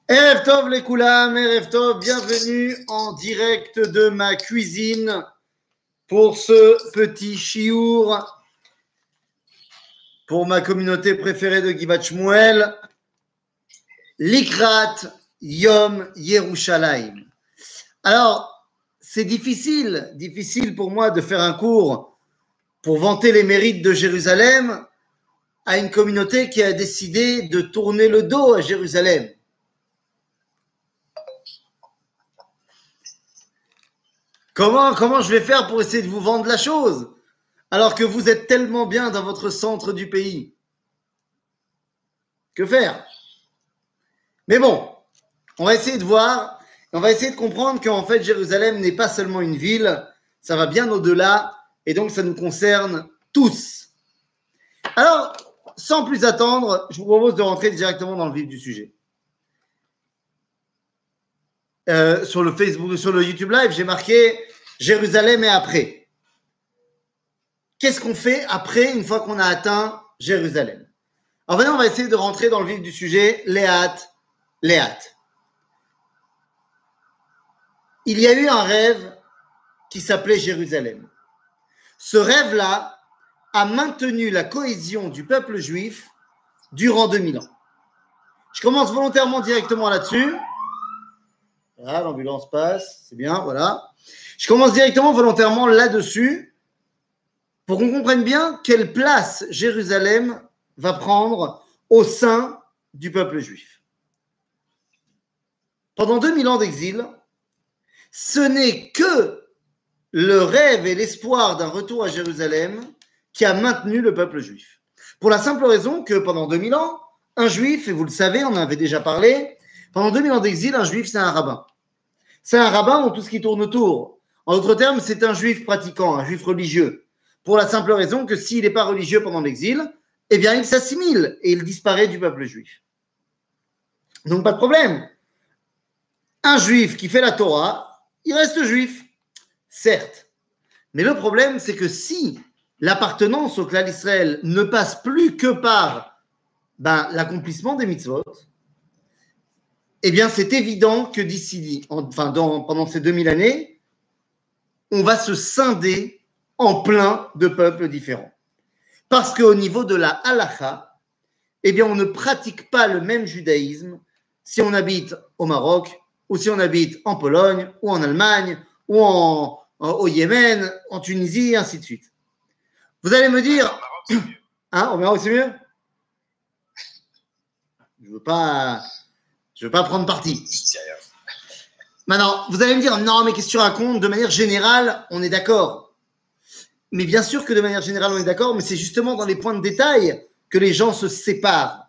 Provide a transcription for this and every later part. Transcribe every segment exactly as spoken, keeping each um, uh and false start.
Erev Tov les Koulam, Erev Tov, bienvenue en direct de ma cuisine pour ce petit chiour pour ma communauté préférée de Givat Shmuel, Likrat Yom Yerushalayim. Alors, c'est difficile, difficile pour moi de faire un cours pour vanter les mérites de Jérusalem à une communauté qui a décidé de tourner le dos à Jérusalem. Comment, comment je vais faire pour essayer de vous vendre la chose alors que vous êtes tellement bien dans votre centre du pays? Que faire? Mais bon, on va essayer de voir, on va essayer de comprendre qu'en fait Jérusalem n'est pas seulement une ville, ça va bien au-delà et donc ça nous concerne tous. Alors, sans plus attendre, je vous propose de rentrer directement dans le vif du sujet. Euh, sur le Facebook, sur le YouTube Live, j'ai marqué Jérusalem et après. Qu'est-ce qu'on fait après une fois qu'on a atteint Jérusalem? Alors maintenant, on va essayer de rentrer dans le vif du sujet. Léat, Léat. Il y a eu un rêve qui s'appelait Jérusalem. Ce rêve-là a maintenu la cohésion du peuple juif durant deux mille ans. Je commence volontairement directement là-dessus. Voilà, l'ambulance passe, c'est bien, voilà. Je commence directement volontairement là-dessus pour qu'on comprenne bien quelle place Jérusalem va prendre au sein du peuple juif. Pendant deux mille ans d'exil, ce n'est que le rêve et l'espoir d'un retour à Jérusalem qui a maintenu le peuple juif. Pour la simple raison que pendant deux mille ans, un juif, et vous le savez, on en avait déjà parlé, pendant deux mille ans d'exil, un juif, c'est un rabbin. C'est un rabbin dans tout ce qui tourne autour. En d'autres termes, c'est un juif pratiquant, un juif religieux. Pour la simple raison que s'il n'est pas religieux pendant l'exil, eh bien, il s'assimile et il disparaît du peuple juif. Donc, pas de problème. Un juif qui fait la Torah, il reste juif, certes. Mais le problème, c'est que si l'appartenance au clan d'Israël ne passe plus que par ben, l'accomplissement des mitzvot, eh bien, c'est évident que d'ici, enfin, dans, pendant ces deux mille années, on va se scinder en plein de peuples différents. Parce qu'au niveau de la halakha, eh bien, on ne pratique pas le même judaïsme si on habite au Maroc, ou si on habite en Pologne, ou en Allemagne, ou en, en, au Yémen, en Tunisie, ainsi de suite. Vous allez me dire, hein, au Maroc c'est mieux? Je veux pas, je veux pas prendre parti. Maintenant, vous allez me dire, non, mais qu'est-ce que tu racontes? De manière générale, on est d'accord. Mais bien sûr que de manière générale, on est d'accord, mais c'est justement dans les points de détail que les gens se séparent.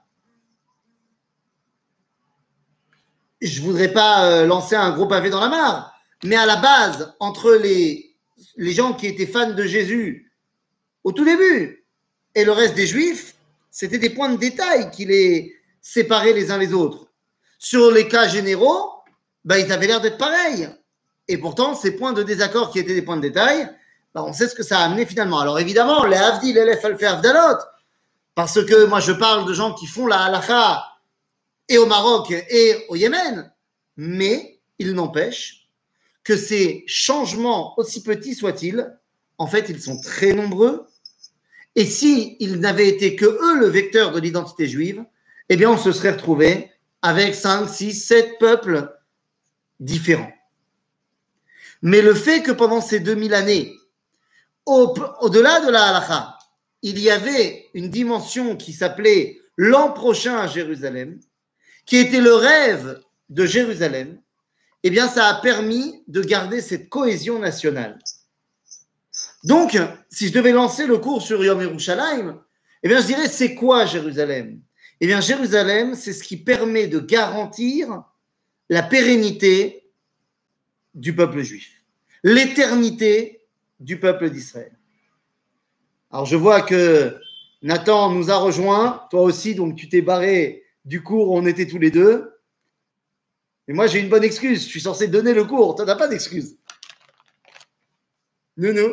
Je voudrais pas euh, lancer un gros pavé dans la mare, mais à la base, entre les, les gens qui étaient fans de Jésus au tout début et le reste des Juifs, c'était des points de détail qui les séparaient les uns les autres. Sur les cas généraux, ben, ils avaient l'air d'être pareils. Et pourtant, ces points de désaccord qui étaient des points de détail, ben, on sait ce que ça a amené finalement. Alors évidemment, les Havdil, les Lef, Alfer, Avdalot, parce que moi je parle de gens qui font la halakha et au Maroc et au Yémen, mais il n'empêche que ces changements, aussi petits soient-ils, en fait, ils sont très nombreux. Et s'ils n'avaient été que eux le vecteur de l'identité juive, eh bien, on se serait retrouvé avec cinq, six, sept peuples différents. Mais le fait que pendant ces deux mille années, au, au-delà de la halakha, il y avait une dimension qui s'appelait l'an prochain à Jérusalem, qui était le rêve de Jérusalem, eh bien, ça a permis de garder cette cohésion nationale. Donc, si je devais lancer le cours sur Yom Yerushalayim, eh bien, je dirais, c'est quoi Jérusalem? Eh bien, Jérusalem, c'est ce qui permet de garantir la pérennité du peuple juif, l'éternité du peuple d'Israël. Alors, je vois que Nathan nous a rejoints, toi aussi, donc tu t'es barré du cours où on était tous les deux. Et moi, j'ai une bonne excuse, je suis censé donner le cours, toi, t'as pas d'excuse. Nounou.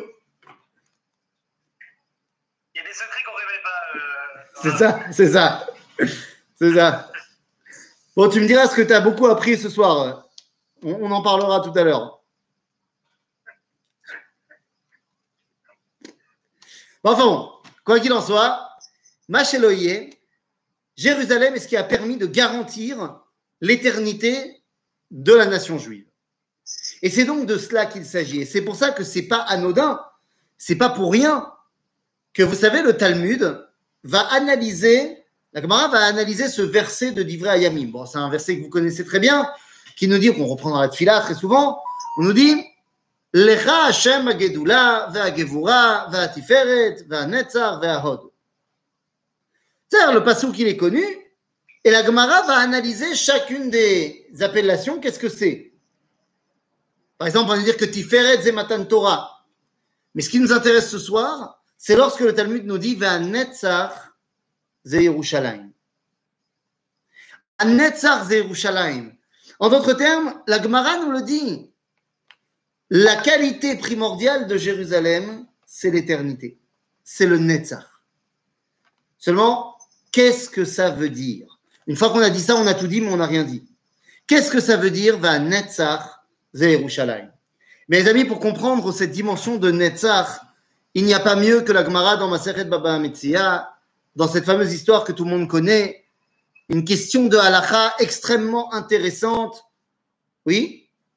Il y a des secrets qu'on ne révèle pas. Euh, c'est ça, c'est ça. C'est ça. Bon, tu me diras ce que tu as beaucoup appris ce soir. On, on en parlera tout à l'heure. Bon, enfin bon, quoi qu'il en soit, Macheloye, Jérusalem est ce qui a permis de garantir l'éternité de la nation juive. Et c'est donc de cela qu'il s'agit. Et c'est pour ça que c'est pas anodin, c'est pas pour rien que, vous savez, le Talmud va analyser, la Gemara va analyser ce verset de Divrei Hayamim. Bon, c'est un verset que vous connaissez très bien, qui nous dit, qu'on reprend dans la Tfila très souvent, on nous dit Lecha Hashem hagedula ve'hagevura ve'hatiferet ve'hanetzar ve'hahod. C'est-à-dire, le passouk qu'il est connu, et la Gemara va analyser chacune des appellations. Qu'est-ce que c'est? Par exemple, on va dire que Tiferet c'est Matan Torah. Mais ce qui nous intéresse ce soir, c'est lorsque le Talmud nous dit Ve'hanetzar ze Yerushalayim. Hanetzar ze Yerushalayim. En d'autres termes, la Gemara nous le dit. La qualité primordiale de Jérusalem, c'est l'éternité. C'est le Netzar. Seulement, qu'est-ce que ça veut dire? Une fois qu'on a dit ça, on a tout dit, mais on n'a rien dit. Qu'est-ce que ça veut dire Ve'hanetzar ze Yerushalayim? Mes amis, pour comprendre cette dimension de Netzar, il n'y a pas mieux que la Gemara dans Masechet Baba Metzia, dans cette fameuse histoire que tout le monde connaît, une question de halakha extrêmement intéressante. Oui?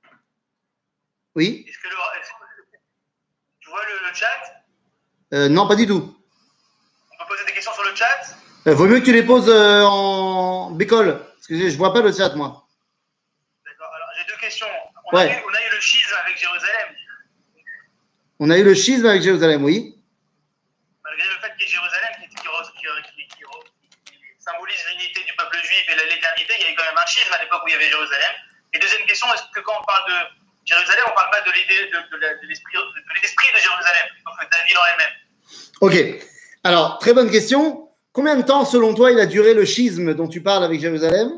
Oui? Est-ce que le, est-ce que, tu vois le, le chat? euh, Non, pas du tout. On peut poser des questions sur le chat? Euh, vaut mieux que tu les poses euh, en bécole, parce que je ne vois pas le chat, moi. D'accord, alors j'ai deux questions. On, ouais. a eu, on a eu le schisme avec Jérusalem. On a eu le schisme avec Jérusalem, oui. Malgré le fait qu'il y ait Jérusalem qui, qui, qui, qui, qui symbolise l'unité du peuple juif et l'éternité, il y a eu quand même un schisme à l'époque où il y avait Jérusalem. Et deuxième question, est-ce que quand on parle de Jérusalem, on ne parle pas de l'idée de, de, de, de l'esprit de, l'esprit de Jérusalem, donc de la ville en elle-même? Ok. Alors, très bonne question. Combien de temps, selon toi, il a duré le schisme dont tu parles avec Jérusalem?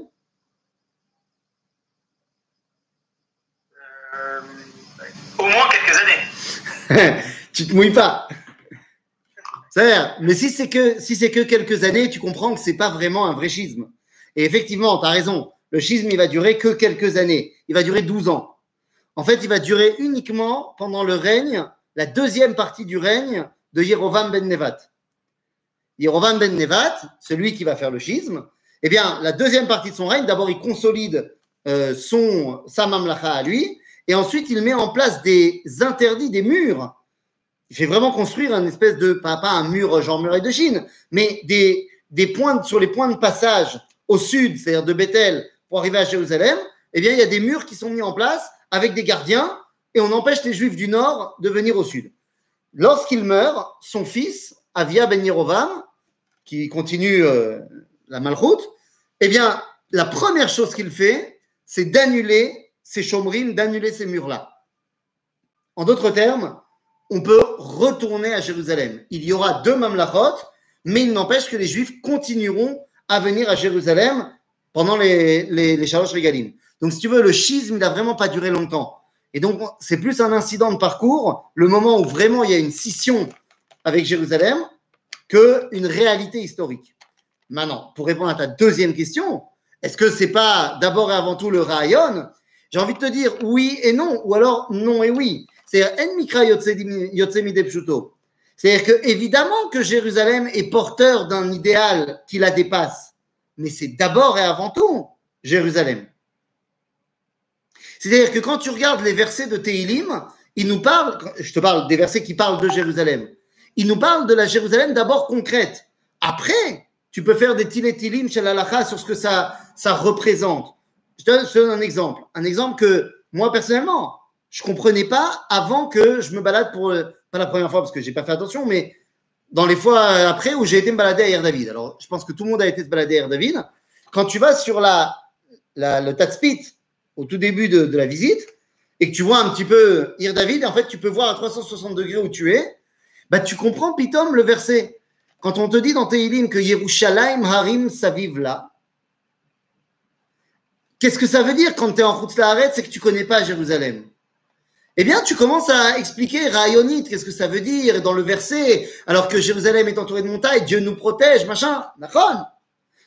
euh, Au moins quelques années. Tu te mouilles pas. C'est-à-dire, mais si c'est que, si c'est que quelques années, tu comprends que ce n'est pas vraiment un vrai schisme. Et effectivement, tu as raison. Le schisme, il va durer que quelques années. Il va durer douze ans. En fait, il va durer uniquement pendant le règne, la deuxième partie du règne de Yerovam ben Nevat. Yerovam ben Nevat, celui qui va faire le schisme, eh bien, la deuxième partie de son règne, d'abord, il consolide euh, son, sa mamlacha à lui, et ensuite, il met en place des interdits, des murs. Il fait vraiment construire un espèce de, pas, pas un mur genre muraille de Chine, mais des, des points, sur les points de passage au sud, c'est-à-dire de Bethel, pour arriver à Jérusalem, eh bien, il y a des murs qui sont mis en place avec des gardiens, et on empêche les Juifs du Nord de venir au Sud. Lorsqu'il meurt, son fils, Avia ben Yerovam, qui continue euh, la malchoute, eh bien, la première chose qu'il fait, c'est d'annuler ces chomrim, d'annuler ces murs-là. En d'autres termes, on peut retourner à Jérusalem. Il y aura deux mamlachot, mais il n'empêche que les Juifs continueront à venir à Jérusalem pendant les, les, les Shalosh Regalim. Donc, si tu veux, le schisme, il n'a vraiment pas duré longtemps. Et donc, c'est plus un incident de parcours, le moment où vraiment il y a une scission avec Jérusalem, qu'une réalité historique. Maintenant, pour répondre à ta deuxième question, est-ce que ce n'est pas d'abord et avant tout le Rayon? J'ai envie de te dire oui et non, ou alors non et oui. C'est-à-dire, en mikra yotze midei pshuto. C'est-à-dire que, évidemment que Jérusalem est porteur d'un idéal qui la dépasse, mais c'est d'abord et avant tout Jérusalem. C'est-à-dire que quand tu regardes les versets de Tehilim, ils nous parlent, je te parle des versets qui parlent de Jérusalem, ils nous parlent de la Jérusalem d'abord concrète. Après, tu peux faire des Tilet Tilim chez l'Alacha sur ce que ça, ça représente. Je te, donne, je te donne un exemple. Un exemple que moi, personnellement, je ne comprenais pas avant que je me balade pour, pas la première fois parce que je n'ai pas fait attention, mais dans les fois après où j'ai été me balader à Ir David. Alors, je pense que tout le monde a été se balader à Ir David. Quand tu vas sur la, la, le Tatspit, au tout début de, de la visite, et que tu vois un petit peu Ir David, en fait, tu peux voir à trois cent soixante degrés où tu es, bah, tu comprends pitom le verset. Quand on te dit dans Tehilim que Yerushalayim Harim Saviv là, qu'est-ce que ça veut dire quand tu es en Chutz La'aretz, c'est que tu ne connais pas Jérusalem? Eh bien, tu commences à expliquer Rayonit, qu'est-ce que ça veut dire dans le verset, alors que Jérusalem est entourée de montagnes, Dieu nous protège, machin, d'accord?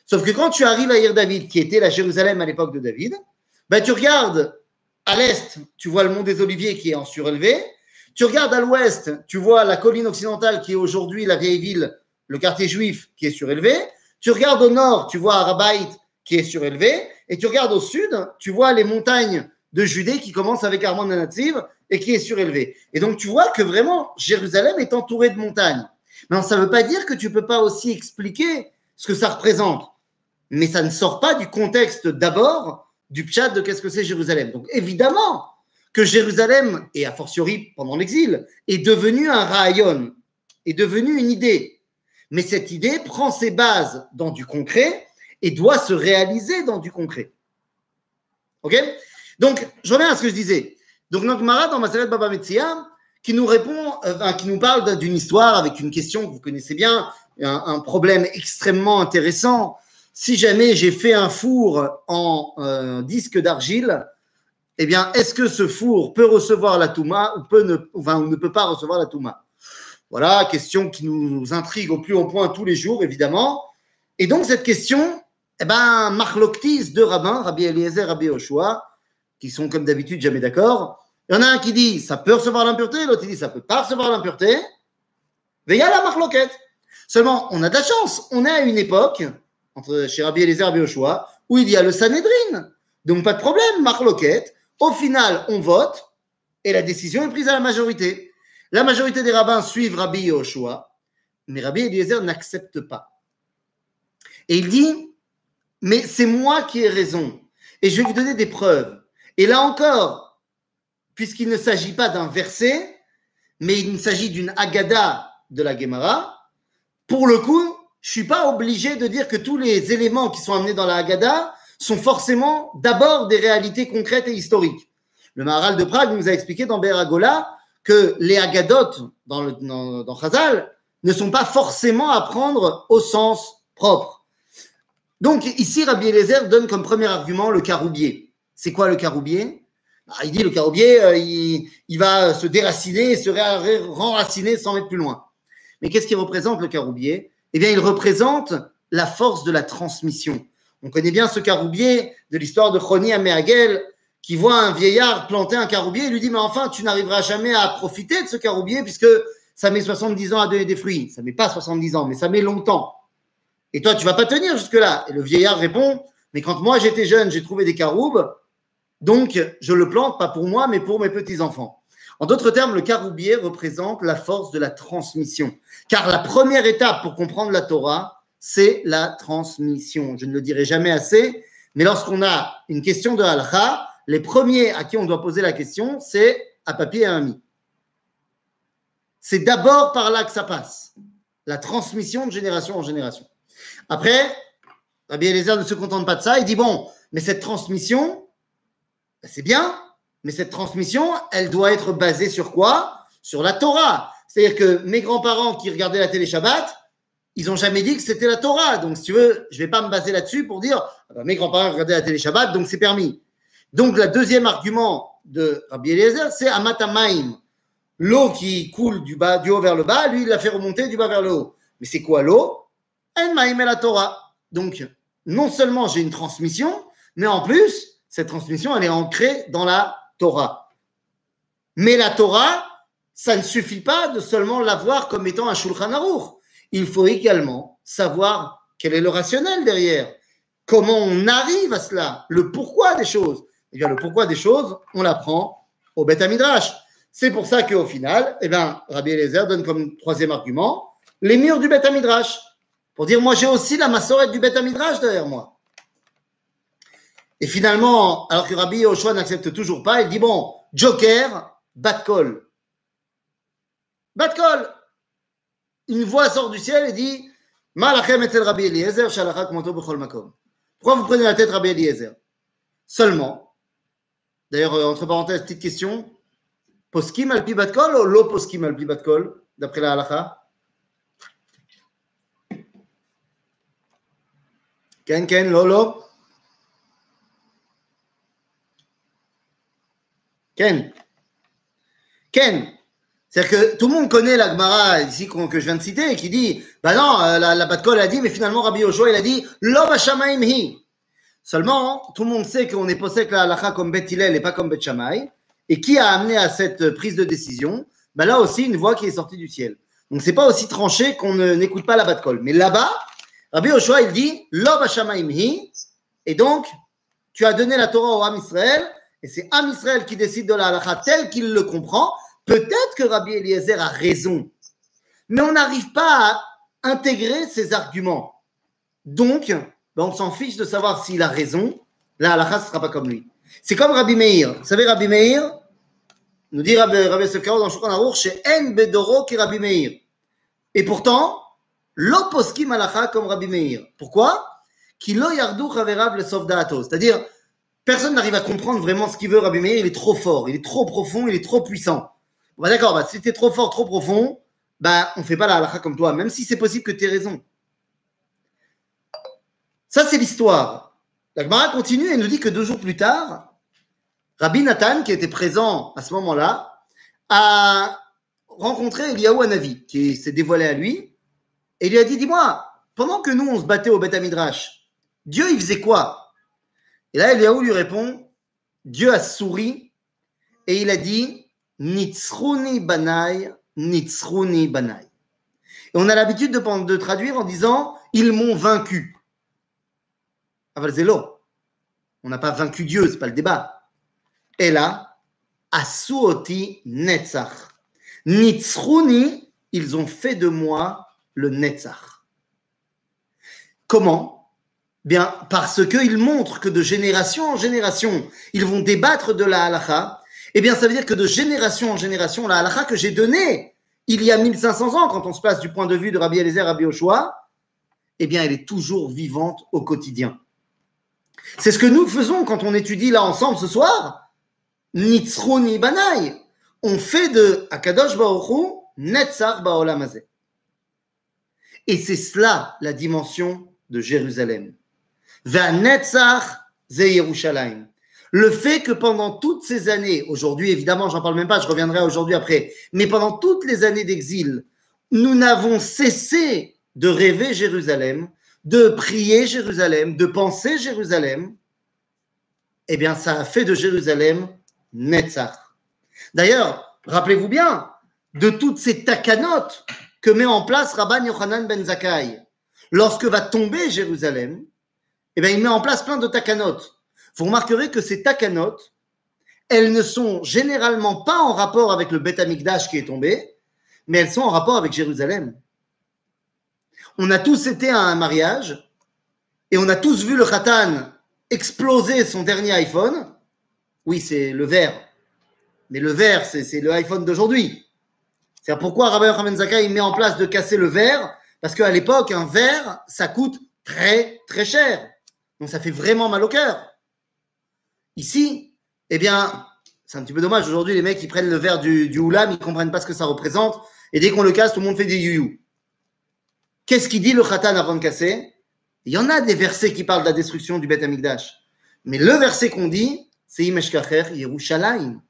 Sauf que quand tu arrives à Ir David, qui était la Jérusalem à l'époque de David, ben tu regardes à l'est, tu vois le mont des Oliviers qui est en surélevé. Tu regardes à l'ouest, tu vois la colline occidentale qui est aujourd'hui la vieille ville, le quartier juif qui est surélevé. Tu regardes au nord, tu vois Arabaït qui est surélevé. Et tu regardes au sud, tu vois les montagnes de Judée qui commencent avec Armon Nativ et qui est surélevé. Et donc tu vois que vraiment Jérusalem est entourée de montagnes. Mais ça ne veut pas dire que tu ne peux pas aussi expliquer ce que ça représente. Mais ça ne sort pas du contexte d'abord du pshat de qu'est-ce que c'est Jérusalem. Donc évidemment que Jérusalem, et a fortiori pendant l'exil, est devenu un rayon, est devenu une idée. Mais cette idée prend ses bases dans du concret et doit se réaliser dans du concret. Ok? Donc, je reviens à ce que je disais. Donc, notre Mara dans Maseret Baba Metzia, qui nous répond, euh, qui nous parle d'une histoire avec une question que vous connaissez bien, un, un problème extrêmement intéressant. Si jamais j'ai fait un four en euh, disque d'argile, eh bien, est-ce que ce four peut recevoir la Touma ou, peut ne, enfin, ou ne peut pas recevoir la Touma? Voilà, question qui nous intrigue au plus haut point tous les jours, évidemment. Et donc, cette question, eh ben, Marloktis, deux rabbins, Rabbi Eliezer, Rabbi Yoshua, qui sont comme d'habitude jamais d'accord. Il y en a un qui dit ça peut recevoir l'impureté, l'autre qui dit ça peut pas recevoir l'impureté. Mais il y a la Marloquette. Seulement, on a de la chance. On est à une époque, entre chez Rabbi Eliezer et Rabbi Yoshua, où il y a le Sanhedrin. Donc, pas de problème, Marloquette. Au final, on vote et la décision est prise à la majorité. La majorité des rabbins suivent Rabbi Yoshua, mais Rabbi Eliezer n'accepte pas. Et il dit, mais c'est moi qui ai raison. Et je vais vous donner des preuves. Et là encore, puisqu'il ne s'agit pas d'un verset, mais il s'agit d'une Haggadah de la Gemara, pour le coup, je ne suis pas obligé de dire que tous les éléments qui sont amenés dans la Haggadah sont forcément d'abord des réalités concrètes et historiques. Le Maharal de Prague nous a expliqué dans Be'er Hagolah que les Haggadot dans, le, dans, dans Chazal ne sont pas forcément à prendre au sens propre. Donc ici, Rabbi Eliezer donne comme premier argument le caroubier. C'est quoi le caroubier? Ah, il dit le caroubier, euh, il, il va se déraciner, se renraciner sans mettre plus loin. Mais qu'est-ce qu'il représente le caroubier? Eh bien, il représente la force de la transmission. On connaît bien ce caroubier de l'histoire de Choni Améhagel, qui voit un vieillard planter un caroubier et lui dit « Mais enfin, tu n'arriveras jamais à profiter de ce caroubier puisque ça met soixante-dix ans à donner des fruits. Ça ne met pas soixante-dix ans, mais ça met longtemps. Et toi, tu ne vas pas tenir jusque-là. » Et le vieillard répond « Mais quand moi j'étais jeune, j'ai trouvé des caroubes, donc je le plante pas pour moi, mais pour mes petits-enfants. » En d'autres termes, le caroubier représente la force de la transmission. Car la première étape pour comprendre la Torah, c'est la transmission. Je ne le dirai jamais assez, mais lorsqu'on a une question de halakha, les premiers à qui on doit poser la question, c'est à papier et à ami. C'est d'abord par là que ça passe. La transmission de génération en génération. Après, Rabbi Eliezer ne se contente pas de ça. Il dit, bon, mais cette transmission, c'est bien, mais cette transmission, elle doit être basée sur quoi? Sur la Torah. C'est-à-dire que mes grands-parents qui regardaient la télé Shabbat, ils n'ont jamais dit que c'était la Torah. Donc, si tu veux, je ne vais pas me baser là-dessus pour dire, ah ben, mes grands-parents regardaient la télé Shabbat, donc c'est permis. Donc, le deuxième argument de Rabbi Eliezer, c'est Amatamaim. L'eau qui coule du, bas, du haut vers le bas, lui, il l'a fait remonter du bas vers le haut. Mais c'est quoi l'eau? En Maïm et la Torah. Donc, non seulement j'ai une transmission, mais en plus, cette transmission, elle est ancrée dans la Torah. Mais la Torah, ça ne suffit pas de seulement l'avoir comme étant un Shulchan Aruch. Il faut également savoir quel est le rationnel derrière. Comment on arrive à cela? Le pourquoi des choses. Eh bien, le pourquoi des choses, on l'apprend au Beth Midrash. C'est pour ça qu'au final, eh bien, Rabbi Eliezer donne comme troisième argument les murs du Beth Midrash. Pour dire, moi, j'ai aussi la massorette du Beth Midrash derrière moi. Et finalement, alors que Rabbi Yoshua n'accepte toujours pas, il dit, bon, Joker, bat-call. Bat-call. Une voix sort du ciel et dit, Ma lachem etzel Rabbi Eliezer, shalachak moto bechol makom. Pourquoi vous prenez la tête Rabbi Eliezer? Seulement, d'ailleurs, entre parenthèses, petite question, poskim alpi bat-call ou lo poskim alpi bat-call, d'après la halacha? Ken, ken, lo, lo. Ken. Ken. C'est-à-dire que tout le monde connaît la Gemara ici que je viens de citer, qui dit, bah non, la, la Bat Kol a dit, mais finalement Rabbi Yoshua, il a dit, Lo b'shamayim hi. Seulement, tout le monde sait qu'on est possède la halacha comme Bet Hillel et pas comme Bet Shammai. Et qui a amené à cette prise de décision? Bah là aussi, une voix qui est sortie du ciel. Donc, c'est pas aussi tranché qu'on ne, n'écoute pas la Bat Kol. Mais là-bas, Rabbi Yoshua, il dit, Lo b'shamayim hi. Et donc, tu as donné la Torah au Am Israël, et c'est Am Israël qui décide de la halacha tel qu'il le comprend. Peut-être que Rabbi Eliezer a raison, mais on n'arrive pas à intégrer ses arguments. Donc, ben on s'en fiche de savoir s'il a raison. La halakha ne sera pas comme lui. C'est comme Rabbi Meir. Vous savez, Rabbi Meir, nous dit Rabbi, Rabbi Sekaro dans Shulchan Aruch, chez En Bedoro qui Rabbi Meir. Et pourtant, lo poskim halakha comme Rabbi Meir. Pourquoi? Ki lo yardu chaverav le sof da'ato. C'est-à-dire, personne n'arrive à comprendre vraiment ce qu'il veut, Rabbi Meir. Il est trop fort, il est trop profond, il est trop puissant. Bah d'accord, bah, si tu es trop fort, trop profond, bah, on ne fait pas la halakha comme toi, même si c'est possible que tu aies raison. Ça, c'est l'histoire. La Gemara continue et nous dit que deux jours plus tard, Rabbi Nathan, qui était présent à ce moment-là, a rencontré Eliyahu Hanavi, qui s'est dévoilé à lui, et lui a dit, dis-moi, pendant que nous, on se battait au Beth Midrash, Dieu, il faisait quoi? Et là, Eliyahu lui répond, Dieu a souri, et il a dit, Nitzruni banai, Nitzruni banai. Et on a l'habitude de, de traduire en disant ils m'ont vaincu. Aval zélo. On n'a pas vaincu Dieu, c'est pas le débat. Et là, Asuoti Netzach. Nitzruni, ils ont fait de moi le Netzach. Comment? Bien, parce qu'ils montrent que de génération en génération, ils vont débattre de la halakha. Eh bien, ça veut dire que de génération en génération, la halakha que j'ai donnée il y a mille cinq cents ans, quand on se place du point de vue de Rabbi Eliezer, Rabbi Yoshua, eh bien, elle est toujours vivante au quotidien. C'est ce que nous faisons quand on étudie là ensemble ce soir. Nitzruni banai. On fait de Akadosh Baruch Hu Netzach ba'olam hazeh. Et c'est cela la dimension de Jérusalem. Va Netzach ze Yerushalayim. Le fait que pendant toutes ces années, aujourd'hui évidemment, j'en parle même pas, je reviendrai aujourd'hui après, mais pendant toutes les années d'exil, nous n'avons cessé de rêver Jérusalem, de prier Jérusalem, de penser Jérusalem, eh bien ça a fait de Jérusalem Netzach. D'ailleurs, rappelez-vous bien de toutes ces takanot que met en place Rabban Yochanan ben Zakkai. Lorsque va tomber Jérusalem, eh bien il met en place plein de takanot. Vous remarquerez que ces takanot, elles ne sont généralement pas en rapport avec le Beth Amikdash qui est tombé, mais elles sont en rapport avec Jérusalem. On a tous été à un mariage et on a tous vu le Khatan exploser son dernier iPhone. Oui, c'est le verre. Mais le verre, c'est, c'est le iPhone d'aujourd'hui. C'est pourquoi Rabbi Yochanan ben Zakkai met en place de casser le verre, parce qu'à l'époque, un verre, ça coûte très, très cher. Donc ça fait vraiment mal au cœur. Ici, eh bien, c'est un petit peu dommage. Aujourd'hui, les mecs, ils prennent le verre du, du Oulam, ils ne comprennent pas ce que ça représente. Et dès qu'on le casse, tout le monde fait des you-you. Qu'est-ce qu'il dit le Khatan avant de casser? Il y en a des versets qui parlent de la destruction du Beth Amikdash. Mais le verset qu'on dit, c'est Imeshkacher Yerushalayim.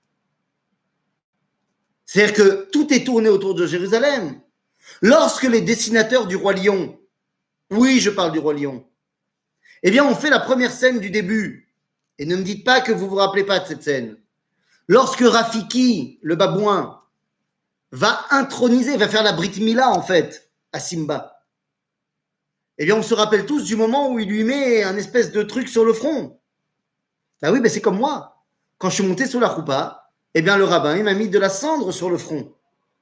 C'est-à-dire que tout est tourné autour de Jérusalem. Lorsque les dessinateurs du Roi Lion, oui, je parle du Roi Lion, eh bien, on fait la première scène du début. Et ne me dites pas que vous ne vous rappelez pas de cette scène. Lorsque Rafiki, le babouin, va introniser, va faire la Brit Mila, en fait, à Simba, eh bien, on se rappelle tous du moment où il lui met un espèce de truc sur le front. Ah oui, ben c'est comme moi. Quand je suis monté sur la choupa, eh bien, le rabbin, il m'a mis de la cendre sur le front.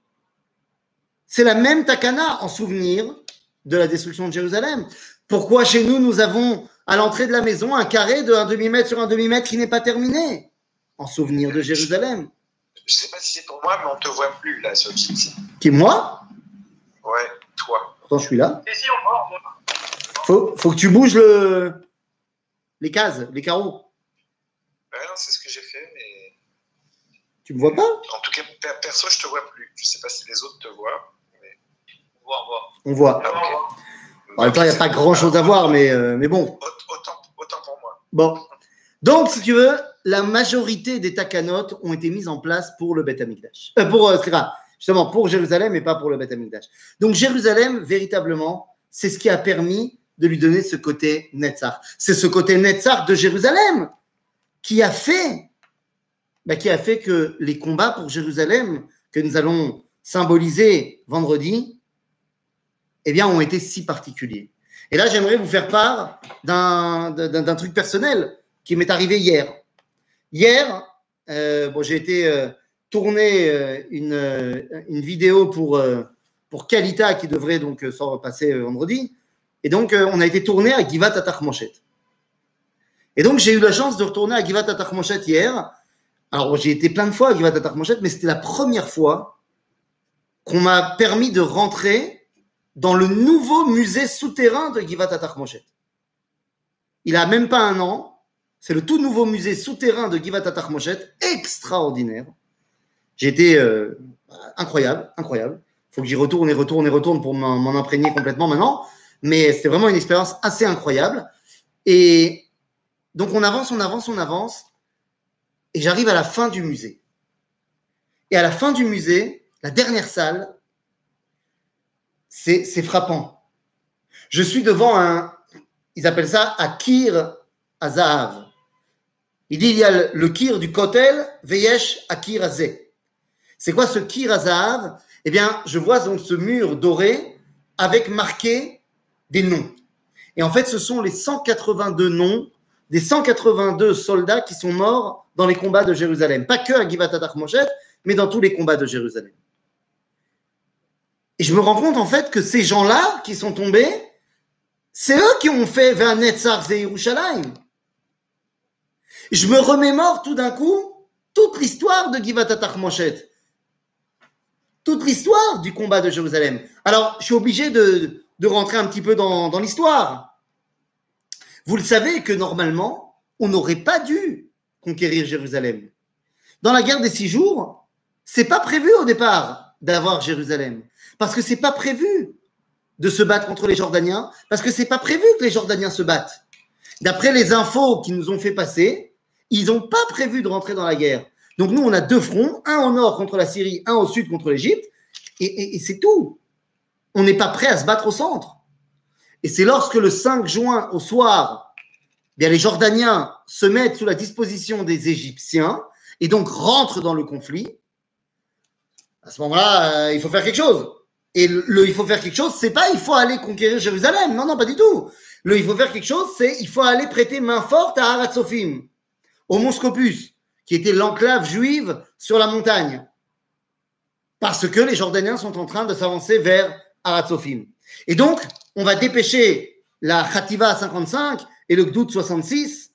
C'est la même takana en souvenir de la destruction de Jérusalem. Pourquoi chez nous, nous avons à l'entrée de la maison un carré de un demi-mètre sur un demi-mètre qui n'est pas terminé, en souvenir de Jérusalem? Je ne sais pas si c'est pour moi, mais on ne te voit plus là sur le site. Qui, moi? Ouais, toi. Pourtant, je suis là. Et si on voit, on voit. Faut, faut que tu bouges le... les cases, les carreaux. Ouais, non, c'est ce que j'ai fait, mais... Tu me vois pas? En tout cas, perso, je ne te vois plus. Je ne sais pas si les autres te voient. Mais... On voit, on voit. On voit. Ah, okay. En même temps, il n'y a pas grand-chose à voir, mais, euh, mais bon. Autant, autant pour moi. Bon. Donc, si tu veux, la majorité des takanot ont été mises en place pour le Beth Amikdash. Euh, pour, euh, justement pour Jérusalem et pas pour le Beth Amikdash. Donc Jérusalem, véritablement, c'est ce qui a permis de lui donner ce côté Netzach. C'est ce côté Netzach de Jérusalem qui a fait, bah, qui a fait que les combats pour Jérusalem que nous allons symboliser vendredi, eh bien, ont été si particuliers. Et là, j'aimerais vous faire part d'un, d'un, d'un truc personnel qui m'est arrivé hier. Hier, euh, bon, j'ai été euh, tourner euh, une, euh, une vidéo pour, euh, pour Kalita qui devrait donc euh, s'en repasser euh, vendredi. Et donc, euh, on a été tourné à Givat Atachmoshet. Et donc, j'ai eu la chance de retourner à Givat Atachmoshet hier. Alors, j'ai été plein de fois à Givat Atachmoshet, mais c'était la première fois qu'on m'a permis de rentrer dans le nouveau musée souterrain de Givat Atachmoshet. Il a même pas un an. C'est le tout nouveau musée souterrain de Givat Atachmoshet, extraordinaire. J'ai été euh, incroyable, incroyable. Il faut que j'y retourne et retourne et retourne pour m'en, m'en imprégner complètement maintenant. Mais c'était vraiment une expérience assez incroyable. Et donc, on avance, on avance, on avance. Et j'arrive à la fin du musée. Et à la fin du musée, la dernière salle, c'est, c'est frappant. Je suis devant un, ils appellent ça un kir hazahav. Il dit, il y a le kir du kotel, veyesh akir hazeh. C'est quoi ce kir hazahav? Eh bien, je vois donc ce mur doré avec marqué des noms. Et en fait, ce sont les cent quatre-vingt-deux noms des cent quatre-vingt-deux soldats qui sont morts dans les combats de Jérusalem. Pas que à Givat Atachmoshet, mais dans tous les combats de Jérusalem. Et je me rends compte en fait que ces gens-là qui sont tombés, c'est eux qui ont fait Ve'an Netzach Ze Yerushalayim. Je me remémore tout d'un coup toute l'histoire de Givat Atachmoshet, toute l'histoire du combat de Jérusalem. Alors, je suis obligé de, de rentrer un petit peu dans, dans l'histoire. Vous le savez que normalement, on n'aurait pas dû conquérir Jérusalem. Dans la guerre des six jours, c'est pas prévu au départ d'avoir Jérusalem, parce que c'est pas prévu de se battre contre les Jordaniens, parce que c'est pas prévu que les Jordaniens se battent. D'après les infos qu'ils nous ont fait passer, ils n'ont pas prévu de rentrer dans la guerre. Donc nous, on a deux fronts, un au nord contre la Syrie, un au sud contre l'Égypte, et, et, et c'est tout. On n'est pas prêt à se battre au centre. Et c'est lorsque le cinq juin au soir, bien, les Jordaniens se mettent sous la disposition des Égyptiens et donc rentrent dans le conflit. À ce moment-là, euh, il faut faire quelque chose. Et le, le il faut faire quelque chose, c'est pas il faut aller conquérir Jérusalem. Non, non, pas du tout. Le il faut faire quelque chose, c'est il faut aller prêter main forte à Haratzofim, au mont Scopus, qui était l'enclave juive sur la montagne. Parce que les Jordaniens sont en train de s'avancer vers Haratzofim. Et donc, on va dépêcher la Khativa cinquante-cinq et le Gdoud soixante-six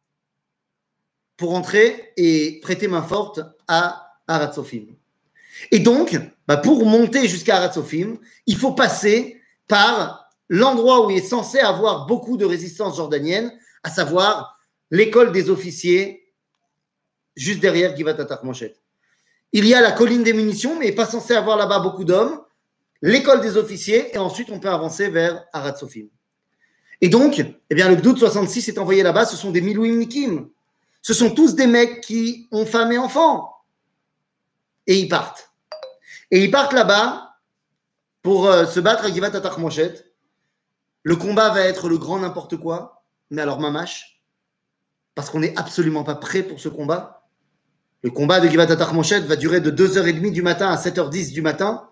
pour entrer et prêter main forte à Haratzofim. Et donc, bah pour monter jusqu'à Haratzofim, il faut passer par l'endroit où il est censé avoir beaucoup de résistance jordanienne, à savoir l'école des officiers, juste derrière Givat Atachmoshet. Il y a la colline des munitions, mais il n'est pas censé avoir là-bas beaucoup d'hommes, l'école des officiers, et ensuite on peut avancer vers Haratzofim. Et donc, eh bien, le Gdoud soixante-six est envoyé là-bas, ce sont des Milouimnikim. Ce sont tous des mecs qui ont femme et enfants. Et ils partent. Et ils partent là-bas pour euh, se battre à Givat Atachmoshet. Le combat va être le grand n'importe quoi, mais alors mamache, parce qu'on n'est absolument pas prêt pour ce combat. Le combat de Givat Atachmoshet va durer de deux heures trente du matin à sept heures dix du matin,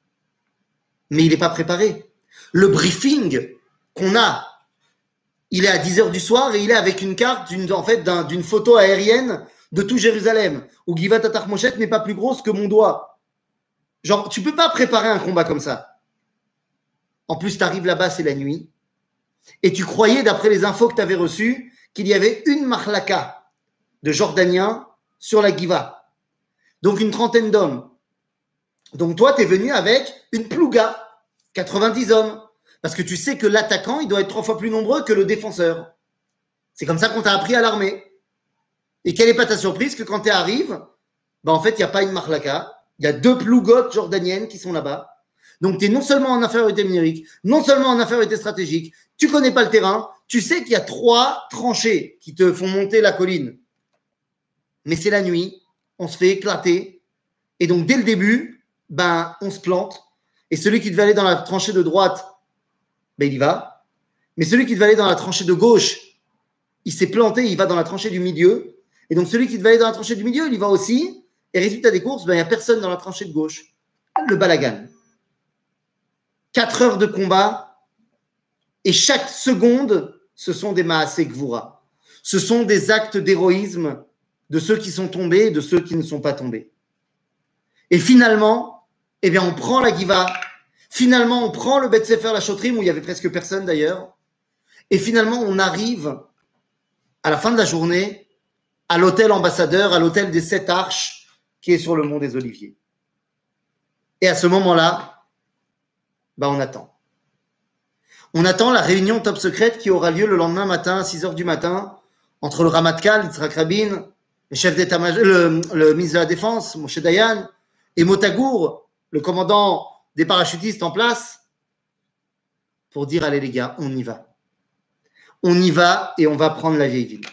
mais il n'est pas préparé. Le briefing qu'on a, il est à dix heures du soir et il est avec une carte d'une, en fait, d'un, d'une photo aérienne de tout Jérusalem, où Givat Atachmoshet n'est pas plus grosse que mon doigt. Genre, tu peux pas préparer un combat comme ça. En plus, tu arrives là-bas, c'est la nuit, et tu croyais, d'après les infos que tu avais reçues, qu'il y avait une marlaka de Jordaniens sur la Giva. Donc, une trentaine d'hommes. Donc, toi, tu es venu avec une plouga, quatre-vingt-dix hommes. Parce que tu sais que l'attaquant, il doit être trois fois plus nombreux que le défenseur. C'est comme ça qu'on t'a appris à l'armée. Et quelle n'est pas ta surprise que quand tu arrives, ben en fait, il n'y a pas une marlaka. Il y a deux plougottes jordaniennes qui sont là-bas. Donc, tu es non seulement en infériorité numérique, non seulement en infériorité stratégique, tu ne connais pas le terrain, tu sais qu'il y a trois tranchées qui te font monter la colline. Mais c'est la nuit, on se fait éclater. Et donc, dès le début, ben, on se plante. Et celui qui devait aller dans la tranchée de droite, ben, il y va. Mais celui qui devait aller dans la tranchée de gauche, il s'est planté, il va dans la tranchée du milieu. Et donc, celui qui devait aller dans la tranchée du milieu, il y va aussi. Et résultat des courses, ben, il n'y a personne dans la tranchée de gauche. Le balagan. Quatre heures de combat. Et chaque seconde, ce sont des maasé gvura. Ce sont des actes d'héroïsme de ceux qui sont tombés et de ceux qui ne sont pas tombés. Et finalement, eh bien, on prend la Giva. Finalement, on prend le Bet Sefer la Chotrim, où il y avait presque personne d'ailleurs. Et finalement, on arrive à la fin de la journée à l'hôtel ambassadeur, à l'hôtel des Sept Arches, qui est sur le mont des Oliviers. Et à ce moment-là, bah, on attend. On attend la réunion top secrète qui aura lieu le lendemain matin, à six heures du matin, entre le Ramatkal, Yitzhak Rabin, le chef d'état-major, le, le ministre de la Défense, Moshe Dayan, et Motagour, le commandant des parachutistes en place, pour dire, allez les gars, on y va. On y va et on va prendre la vieille ville.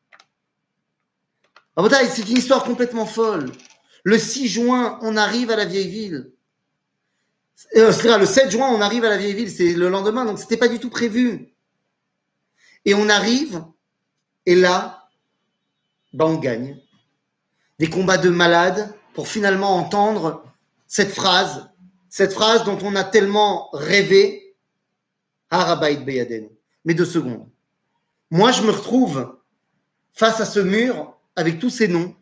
C'est une histoire complètement folle. Le six juin, on arrive à la vieille ville. Euh, le sept juin, on arrive à la vieille ville, c'est le lendemain, donc ce n'était pas du tout prévu. Et on arrive, et là, bah on gagne. Des combats de malades pour finalement entendre cette phrase, cette phrase dont on a tellement rêvé, Har Habayit Beyadenu. Mais deux secondes. Moi, je me retrouve face à ce mur avec tous ces noms.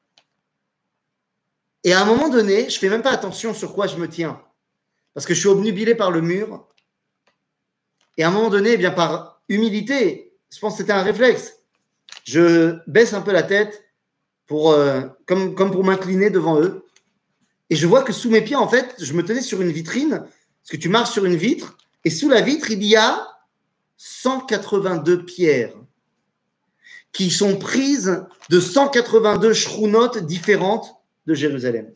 Et à un moment donné, je ne fais même pas attention sur quoi je me tiens. Parce que je suis obnubilé par le mur. Et à un moment donné, eh bien, par humilité, je pense que c'était un réflexe. Je baisse un peu la tête pour, euh, comme, comme pour m'incliner devant eux. Et je vois que sous mes pieds, en fait, je me tenais sur une vitrine. Parce que tu marches sur une vitre. Et sous la vitre, il y a cent quatre-vingt-deux pierres qui sont prises de cent quatre-vingt-deux shrounotes différentes de Jérusalem.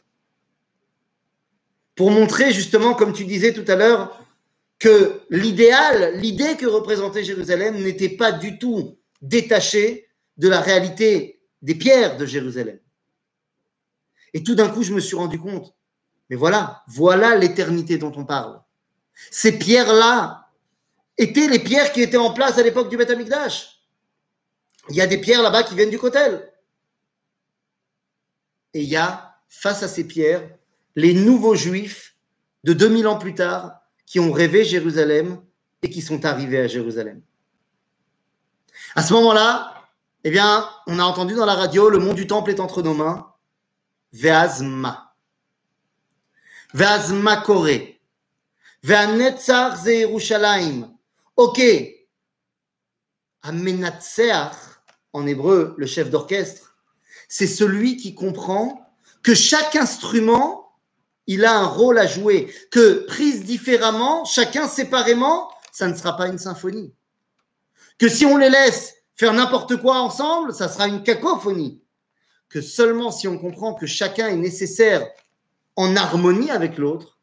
Pour montrer justement, comme tu disais tout à l'heure, que l'idéal, l'idée que représentait Jérusalem n'était pas du tout détachée de la réalité des pierres de Jérusalem. Et tout d'un coup, je me suis rendu compte, mais voilà, voilà l'éternité dont on parle. Ces pierres-là étaient les pierres qui étaient en place à l'époque du Beth Amikdash. Il y a des pierres là-bas qui viennent du Kotel. Et il y a, face à ces pierres, les nouveaux Juifs de deux mille ans plus tard qui ont rêvé Jérusalem et qui sont arrivés à Jérusalem. À ce moment-là, eh bien, on a entendu dans la radio, le mont du Temple est entre nos mains. Ve'azma. Ve'azma Koré. Ve'anetzach ze Yerushalayim. Ok. Amenatseach, en hébreu, le chef d'orchestre, c'est celui qui comprend que chaque instrument, il a un rôle à jouer, que prise différemment, chacun séparément, ça ne sera pas une symphonie. Que si on les laisse faire n'importe quoi ensemble, ça sera une cacophonie. Que seulement si on comprend que chacun est nécessaire en harmonie avec l'autre,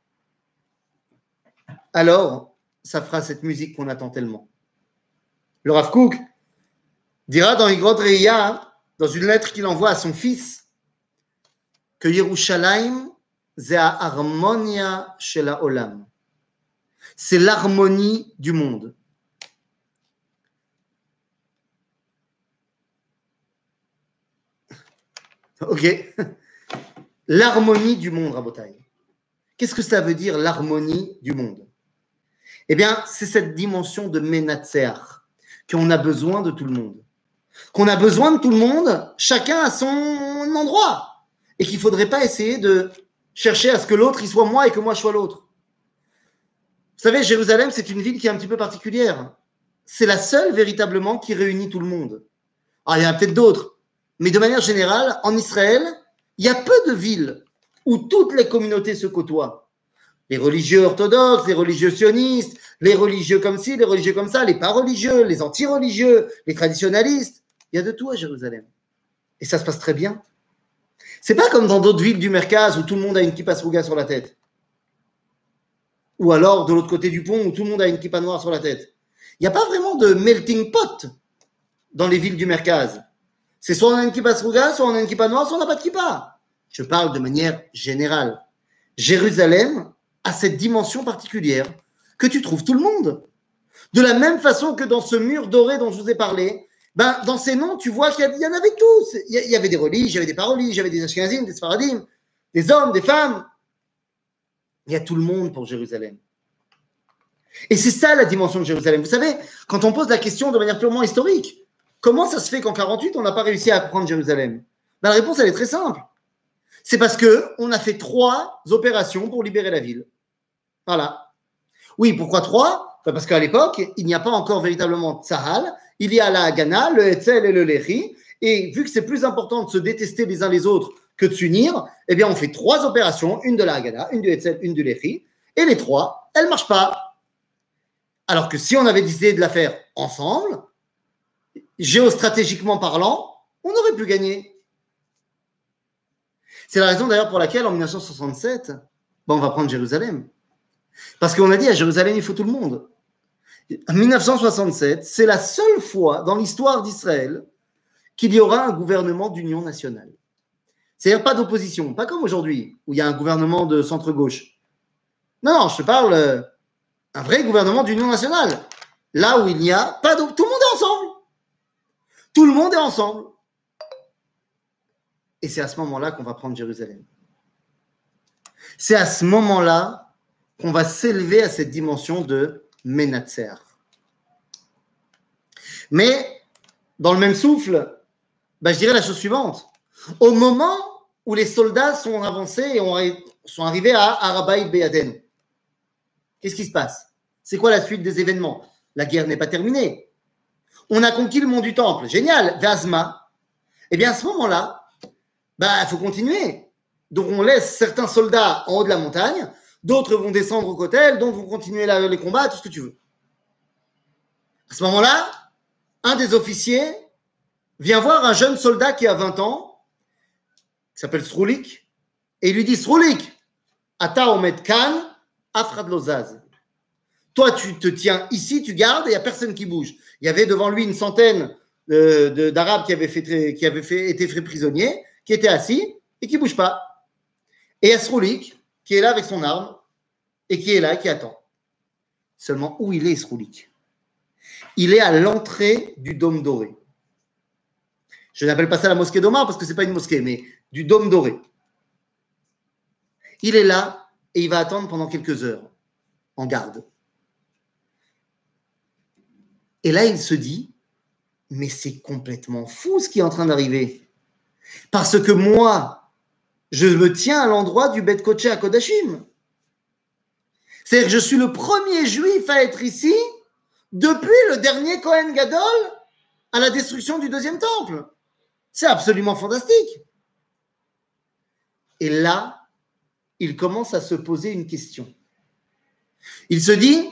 alors ça fera cette musique qu'on attend tellement. Le Rav Kook dira dans Igrot Reïa, dans une lettre qu'il envoie à son fils, que Yerushalayim, c'est la harmonia shel haolam. C'est l'harmonie du monde. Ok. L'harmonie du monde, Rabotai. Qu'est-ce que ça veut dire, l'harmonie du monde? Eh bien, c'est cette dimension de Menatseach, qu'on a besoin de tout le monde. Qu'on a besoin de tout le monde, chacun à son endroit. Et qu'il ne faudrait pas essayer de chercher à ce que l'autre il soit moi et que moi je sois l'autre. Vous savez, Jérusalem, c'est une ville qui est un petit peu particulière. C'est la seule véritablement qui réunit tout le monde. Alors, il y en a peut-être d'autres. Mais de manière générale, en Israël, il y a peu de villes où toutes les communautés se côtoient. Les religieux orthodoxes, les religieux sionistes, les religieux comme ci, les religieux comme ça, les pas religieux, les anti-religieux, les traditionalistes. Il y a de tout à Jérusalem. Et ça se passe très bien. C'est pas comme dans d'autres villes du Merkaz où tout le monde a une kippa sruga sur la tête. Ou alors de l'autre côté du pont où tout le monde a une kippa noire sur la tête. Il n'y a pas vraiment de melting pot dans les villes du Merkaz. C'est soit on a une kippa sruga, soit on a une kippa noire, soit on n'a pas de kippa. Je parle de manière générale. Jérusalem a cette dimension particulière que tu trouves tout le monde. De la même façon que dans ce mur doré dont je vous ai parlé, ben, dans ces noms, tu vois qu'il y en avait tous. Il y avait des religies, il y avait des parolis, il y avait des ashkenazim, des sfaradim, des hommes, des femmes. Il y a tout le monde pour Jérusalem. Et c'est ça la dimension de Jérusalem. Vous savez, quand on pose la question de manière purement historique, comment ça se fait qu'en quarante-huit, on n'a pas réussi à prendre Jérusalem? Ben, la réponse, elle est très simple. C'est parce qu'on a fait trois opérations pour libérer la ville. Voilà. Oui, pourquoi trois? Ben parce qu'à l'époque, il n'y a pas encore véritablement Tsahal. Il y a la Haganah, le Hetzel et le Lehi. Et vu que c'est plus important de se détester les uns les autres que de s'unir, eh bien, on fait trois opérations, une de la Haganah, une du Hetzel, une du Lehi. Et les trois, elles ne marchent pas. Alors que si on avait décidé de la faire ensemble, géostratégiquement parlant, on aurait pu gagner. C'est la raison d'ailleurs pour laquelle en mille neuf cent soixante-sept, ben, on va prendre Jérusalem. Parce qu'on a dit à Jérusalem, il faut tout le monde. En mille neuf cent soixante-sept, c'est la seule fois dans l'histoire d'Israël qu'il y aura un gouvernement d'union nationale. C'est-à-dire pas d'opposition, pas comme aujourd'hui, où il y a un gouvernement de centre-gauche. Non, non, je te parle euh, un vrai gouvernement d'union nationale. Là où il n'y a pas de... Tout le monde est ensemble. Tout le monde est ensemble. Et c'est à ce moment-là qu'on va prendre Jérusalem. C'est à ce moment-là qu'on va s'élever à cette dimension de Ménatser. Mais, dans le même souffle, bah, je dirais la chose suivante. Au moment où les soldats sont avancés et ont, sont arrivés à Arabaït Beyaden, qu'est-ce qui se passe? C'est quoi la suite des événements? La guerre n'est pas terminée. On a conquis le mont du Temple. Génial. Vazma. Eh bien, à ce moment-là, bah, il faut continuer. Donc, on laisse certains soldats en haut de la montagne, d'autres vont descendre au Kotel, d'autres vont continuer la, les combats, tout ce que tu veux. À ce moment-là, un des officiers vient voir un jeune soldat qui a vingt ans, qui s'appelle Sroulik, et il lui dit, Sroulik, Ata Omed Khan, Afrad Lozaz. Toi, tu te tiens ici, tu gardes, et il n'y a personne qui bouge. Il y avait devant lui une centaine de, de, d'Arabes qui avaient, fait, qui avaient fait, été faits prisonniers, qui étaient assis et qui ne bougent pas. Et il y a Sroulik qui est là avec son arme et qui est là, qui attend. Seulement, où il est, Sroulik? Il est à l'entrée du Dôme Doré. Je n'appelle pas ça la mosquée d'Omar parce que ce n'est pas une mosquée, mais du Dôme Doré. Il est là et il va attendre pendant quelques heures, en garde. Et là, il se dit, mais c'est complètement fou ce qui est en train d'arriver. Parce que moi, je me tiens à l'endroit du Bet Kodesh à Kodashim. C'est-à-dire que je suis le premier juif à être ici depuis le dernier Kohen Gadol à la destruction du deuxième temple. C'est absolument fantastique. Et là, il commence à se poser une question. Il se dit,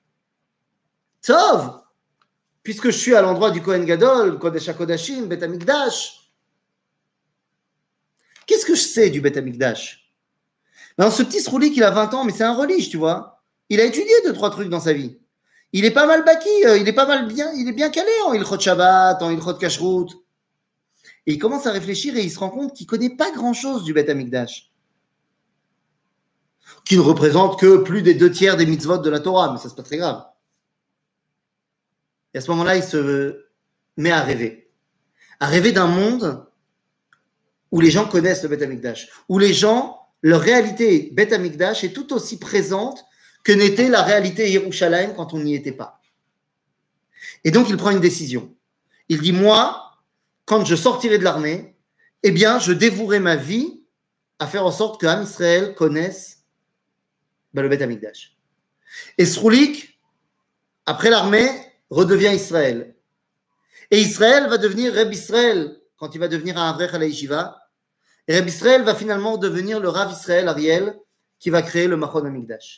Tov, puisque je suis à l'endroit du Kohen Gadol, Kodesh HaKodashim, Bet HaMikdash, qu'est-ce que je sais du Bet HaMikdash? Ben, ce petit Sroulik, il a vingt ans, mais c'est un relige, tu vois. Il a étudié deux, trois trucs dans sa vie. Il est pas mal baki, il est pas mal bien, il est bien calé en Ilchot Shabbat, en Ilchot Kashrut. Et il commence à réfléchir et il se rend compte qu'il connaît pas grand-chose du Bet HaMikdash, qui ne représente que plus des deux tiers des mitzvot de la Torah, mais ça c'est pas très grave. Et à ce moment-là, il se met à rêver. À rêver d'un monde où les gens connaissent le Bet HaMikdash, où les gens, leur réalité Bet HaMikdash est tout aussi présente que n'était la réalité Yerushalayim quand on n'y était pas. Et donc, il prend une décision. Il dit, moi, quand je sortirai de l'armée, eh bien, je dévouerai ma vie à faire en sorte que Am Israël connaisse ben, le Bet HaMikdash. Et Sroulik, après l'armée, redevient Israël. Et Israël va devenir Reb Israël quand il va devenir un Avrech à la Yeshiva. Et Reb Israël va finalement devenir le Rav Israël Ariel qui va créer le Machon HaMikdash.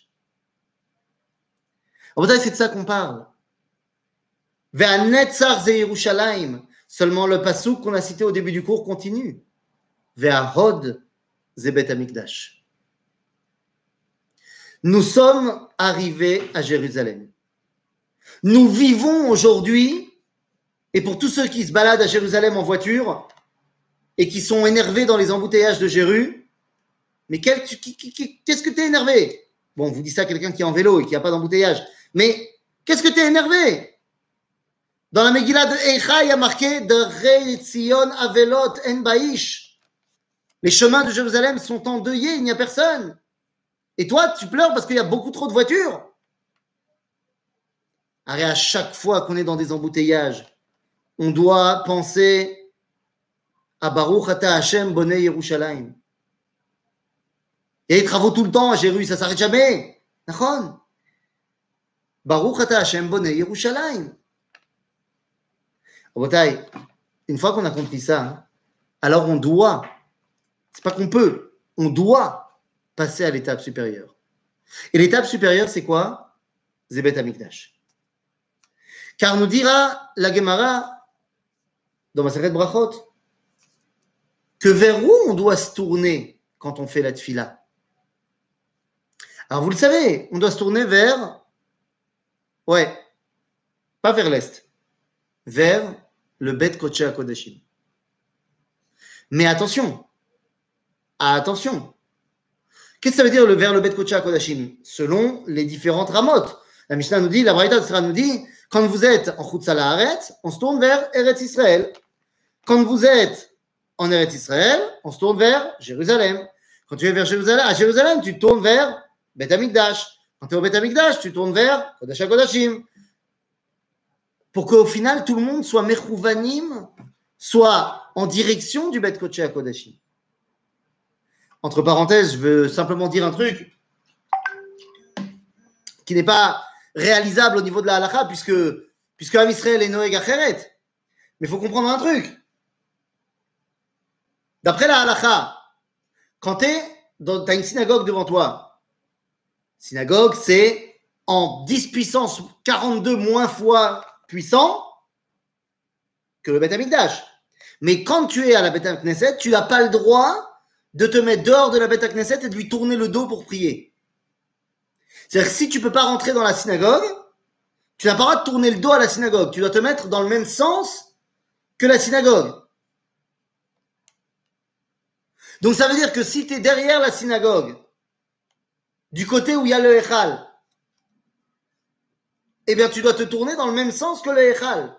En fait, c'est de ça qu'on parle. Ve'anetzar ze Yerushalayim. Seulement le passouk qu'on a cité au début du cours continue. Ve'ahod ze Bet HaMikdash. Nous sommes arrivés à Jérusalem. Nous vivons aujourd'hui, et pour tous ceux qui se baladent à Jérusalem en voiture et qui sont énervés dans les embouteillages de Jéru, Mais quel, tu, qui, qui, qui, qu'est-ce que tu es énervé? Bon, vous dites ça à quelqu'un qui est en vélo et qui n'a pas d'embouteillage. Mais qu'est-ce que tu es énervé? Dans la Megillah de Eicha, il y a marqué de Rei Tzion Avelot En Baïsh. Les chemins de Jérusalem sont endeuillés, il n'y a personne. Et toi, tu pleures parce qu'il y a beaucoup trop de voitures. Arrête, à chaque fois qu'on est dans des embouteillages, on doit penser à Baruch Ata Hashem Bonei Yerushalayim. Il y a des travaux tout le temps à Jérusalem, ça ne s'arrête jamais. D'accord? Baruch Ata Hashem Bonei Yerushalayim. Rabotai, une fois qu'on a compris ça, hein, alors on doit, c'est pas qu'on peut, on doit passer à l'étape supérieure. Et l'étape supérieure, c'est quoi? Zebet Amikdash. Car nous dira la Gemara dans Masechet Brachot que vers où on doit se tourner quand on fait la tfila. Alors vous le savez, on doit se tourner vers, ouais, pas vers l'est, vers le Bet Kodesh HaKodashim. Mais attention, attention. Qu'est-ce que ça veut dire le vers le Bet Kodesh HaKodashim? Selon les différentes ramotes. La Mishnah nous dit, la Braïta de Sra nous dit, quand vous êtes en Chutz La'aretz, on se tourne vers Eretz Israël. Quand vous êtes en Eretz Israël, on se tourne vers Jérusalem. Quand tu es vers Jérusalem, à Jérusalem, tu te tournes vers Bet Amikdash. Quand tu es au Bet Amikdash, tu tournes vers Kodesh HaKodashim. Pour qu'au final, tout le monde soit mechouvanim, soit en direction du Bet Kodesh HaKodashim. Entre parenthèses, je veux simplement dire un truc qui n'est pas réalisable au niveau de la halakha, puisque, puisque Am Israël est Noeg Acheret. Mais il faut comprendre un truc. D'après la halakha, quand tu as une synagogue devant toi, synagogue, c'est en dix puissance quarante-deux moins fois puissant que le Bet Amikdash. Mais quand tu es à la Bet HaKnesset, tu n'as pas le droit de te mettre dehors de la Bet HaKnesset et de lui tourner le dos pour prier. C'est-à-dire que si tu ne peux pas rentrer dans la synagogue, tu n'as pas le droit de tourner le dos à la synagogue. Tu dois te mettre dans le même sens que la synagogue. Donc ça veut dire que si tu es derrière la synagogue, du côté où il y a le Echal, eh bien tu dois te tourner dans le même sens que le Echal.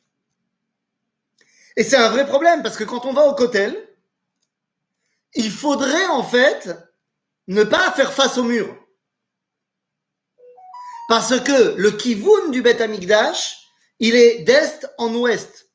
Et c'est un vrai problème, parce que quand on va au Kotel, il faudrait en fait ne pas faire face au mur. Parce que le Kivun du Bet Amikdash, il est d'est en ouest.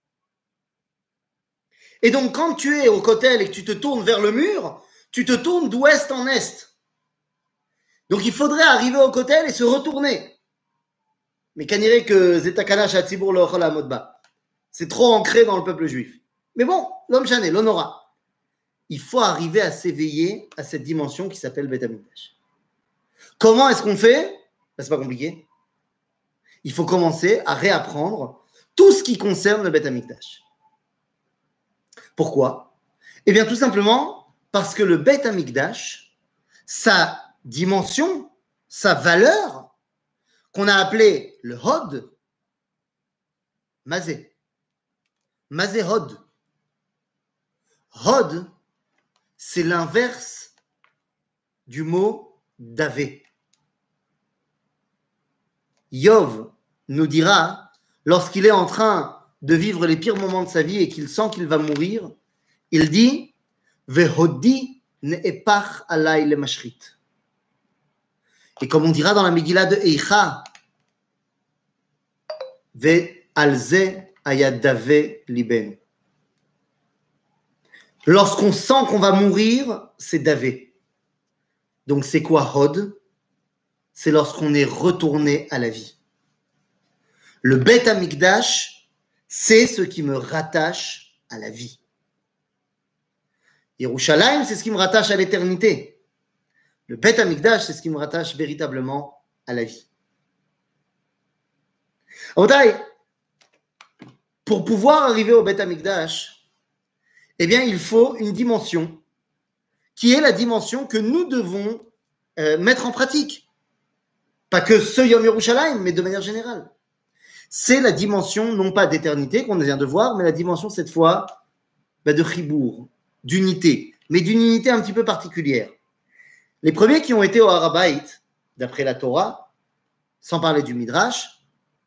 Et donc quand tu es au Kotel et que tu te tournes vers le mur, tu te tournes d'ouest en est. Donc il faudrait arriver au Kotel et se retourner. Mais kaniré que Zetakana Shatzibur lo ochol hamodba. C'est trop ancré dans le peuple juif. Mais bon, l'homme chané, l'honora. Il faut arriver à s'éveiller à cette dimension qui s'appelle Bet Amikdash. Comment est-ce qu'on fait? Ben, c'est pas compliqué. Il faut commencer à réapprendre tout ce qui concerne le Bet Amikdash. Pourquoi? Eh bien, tout simplement parce que le Bet Amikdash, sa dimension, sa valeur, qu'on a appelé le Hod, Mazé. Mazé Hod. Hod, c'est l'inverse du mot Davé. Yov nous dira, lorsqu'il est en train de vivre les pires moments de sa vie et qu'il sent qu'il va mourir, il dit Vehodi ne'epach alay le mashrit. Et comme on dira dans la Megillah de Eicha, Ve'alze ayad Davé liben. Lorsqu'on sent qu'on va mourir, c'est Davé. Donc c'est quoi Hod? C'est lorsqu'on est retourné à la vie. Le Bet Amikdash, c'est ce qui me rattache à la vie. Yerushalayim, c'est ce qui me rattache à l'éternité. Le Bet Amikdash, c'est ce qui me rattache véritablement à la vie. Pour pouvoir arriver au Bet Amikdash, eh bien, il faut une dimension qui est la dimension que nous devons euh, mettre en pratique. Pas que ce Yom Yerushalayim, mais de manière générale. C'est la dimension, non pas d'éternité qu'on vient de voir, mais la dimension, cette fois, bah, de chibour, d'unité, mais d'une unité un petit peu particulière. Les premiers qui ont été au Har HaBayit, d'après la Torah, sans parler du Midrash,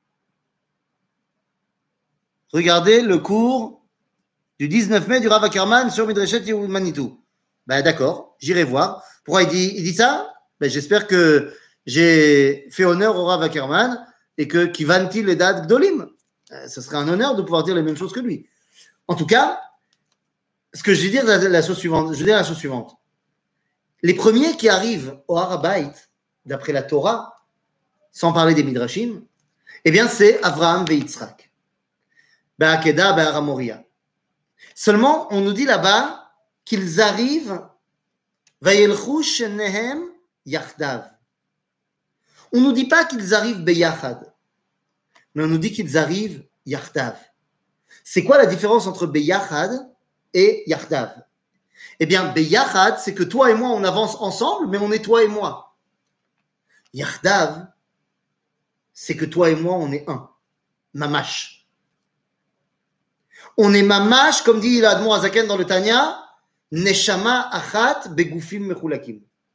regardez le cours du dix-neuf mai du Rav Ackerman sur Midrashet Yehud Manitou. Ben d'accord, j'irai voir. Pourquoi il dit, il dit ça? Ben j'espère que j'ai fait honneur au Rav Ackerman et que Kivanti les dates Gdolim. Ce serait un honneur de pouvoir dire les mêmes choses que lui. En tout cas, ce que je vais dire, la, la chose suivante, je vais dire la chose suivante. Les premiers qui arrivent au Har HaBayit, d'après la Torah, sans parler des Midrashim, eh bien c'est Avraham et Yitzhak. Be'akeda, Be'ar HaMoriah. Seulement, on nous dit là-bas qu'ils arrivent Vayelchu shenehem yachdav. On ne nous dit pas qu'ils arrivent beyachad, mais on nous dit qu'ils arrivent yachdav. C'est quoi la différence entre beyachad et yachdav? Eh bien, beyachad, c'est que toi et moi, on avance ensemble, mais on est toi et moi. Yachdav, c'est que toi et moi, on est un. Mamash. On est mamash, comme dit l'Admor Azaken dans le Tanya, neshama achat begufim mechulakim.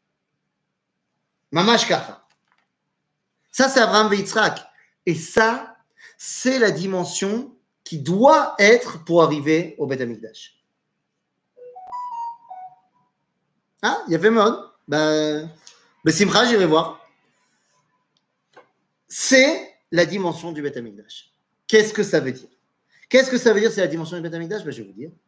Mamash kacha. Ça, c'est Abraham et Yitzhak. Et ça, c'est la dimension qui doit être pour arriver au Beth Amikdash. Ah, il y avait mode. Ben, Simcha, j'irai voir. C'est la dimension du Beth Amikdash. Qu'est-ce que ça veut dire? Qu'est-ce que ça veut dire, c'est la dimension du Beth Amikdash? Ben, je vais vous dire.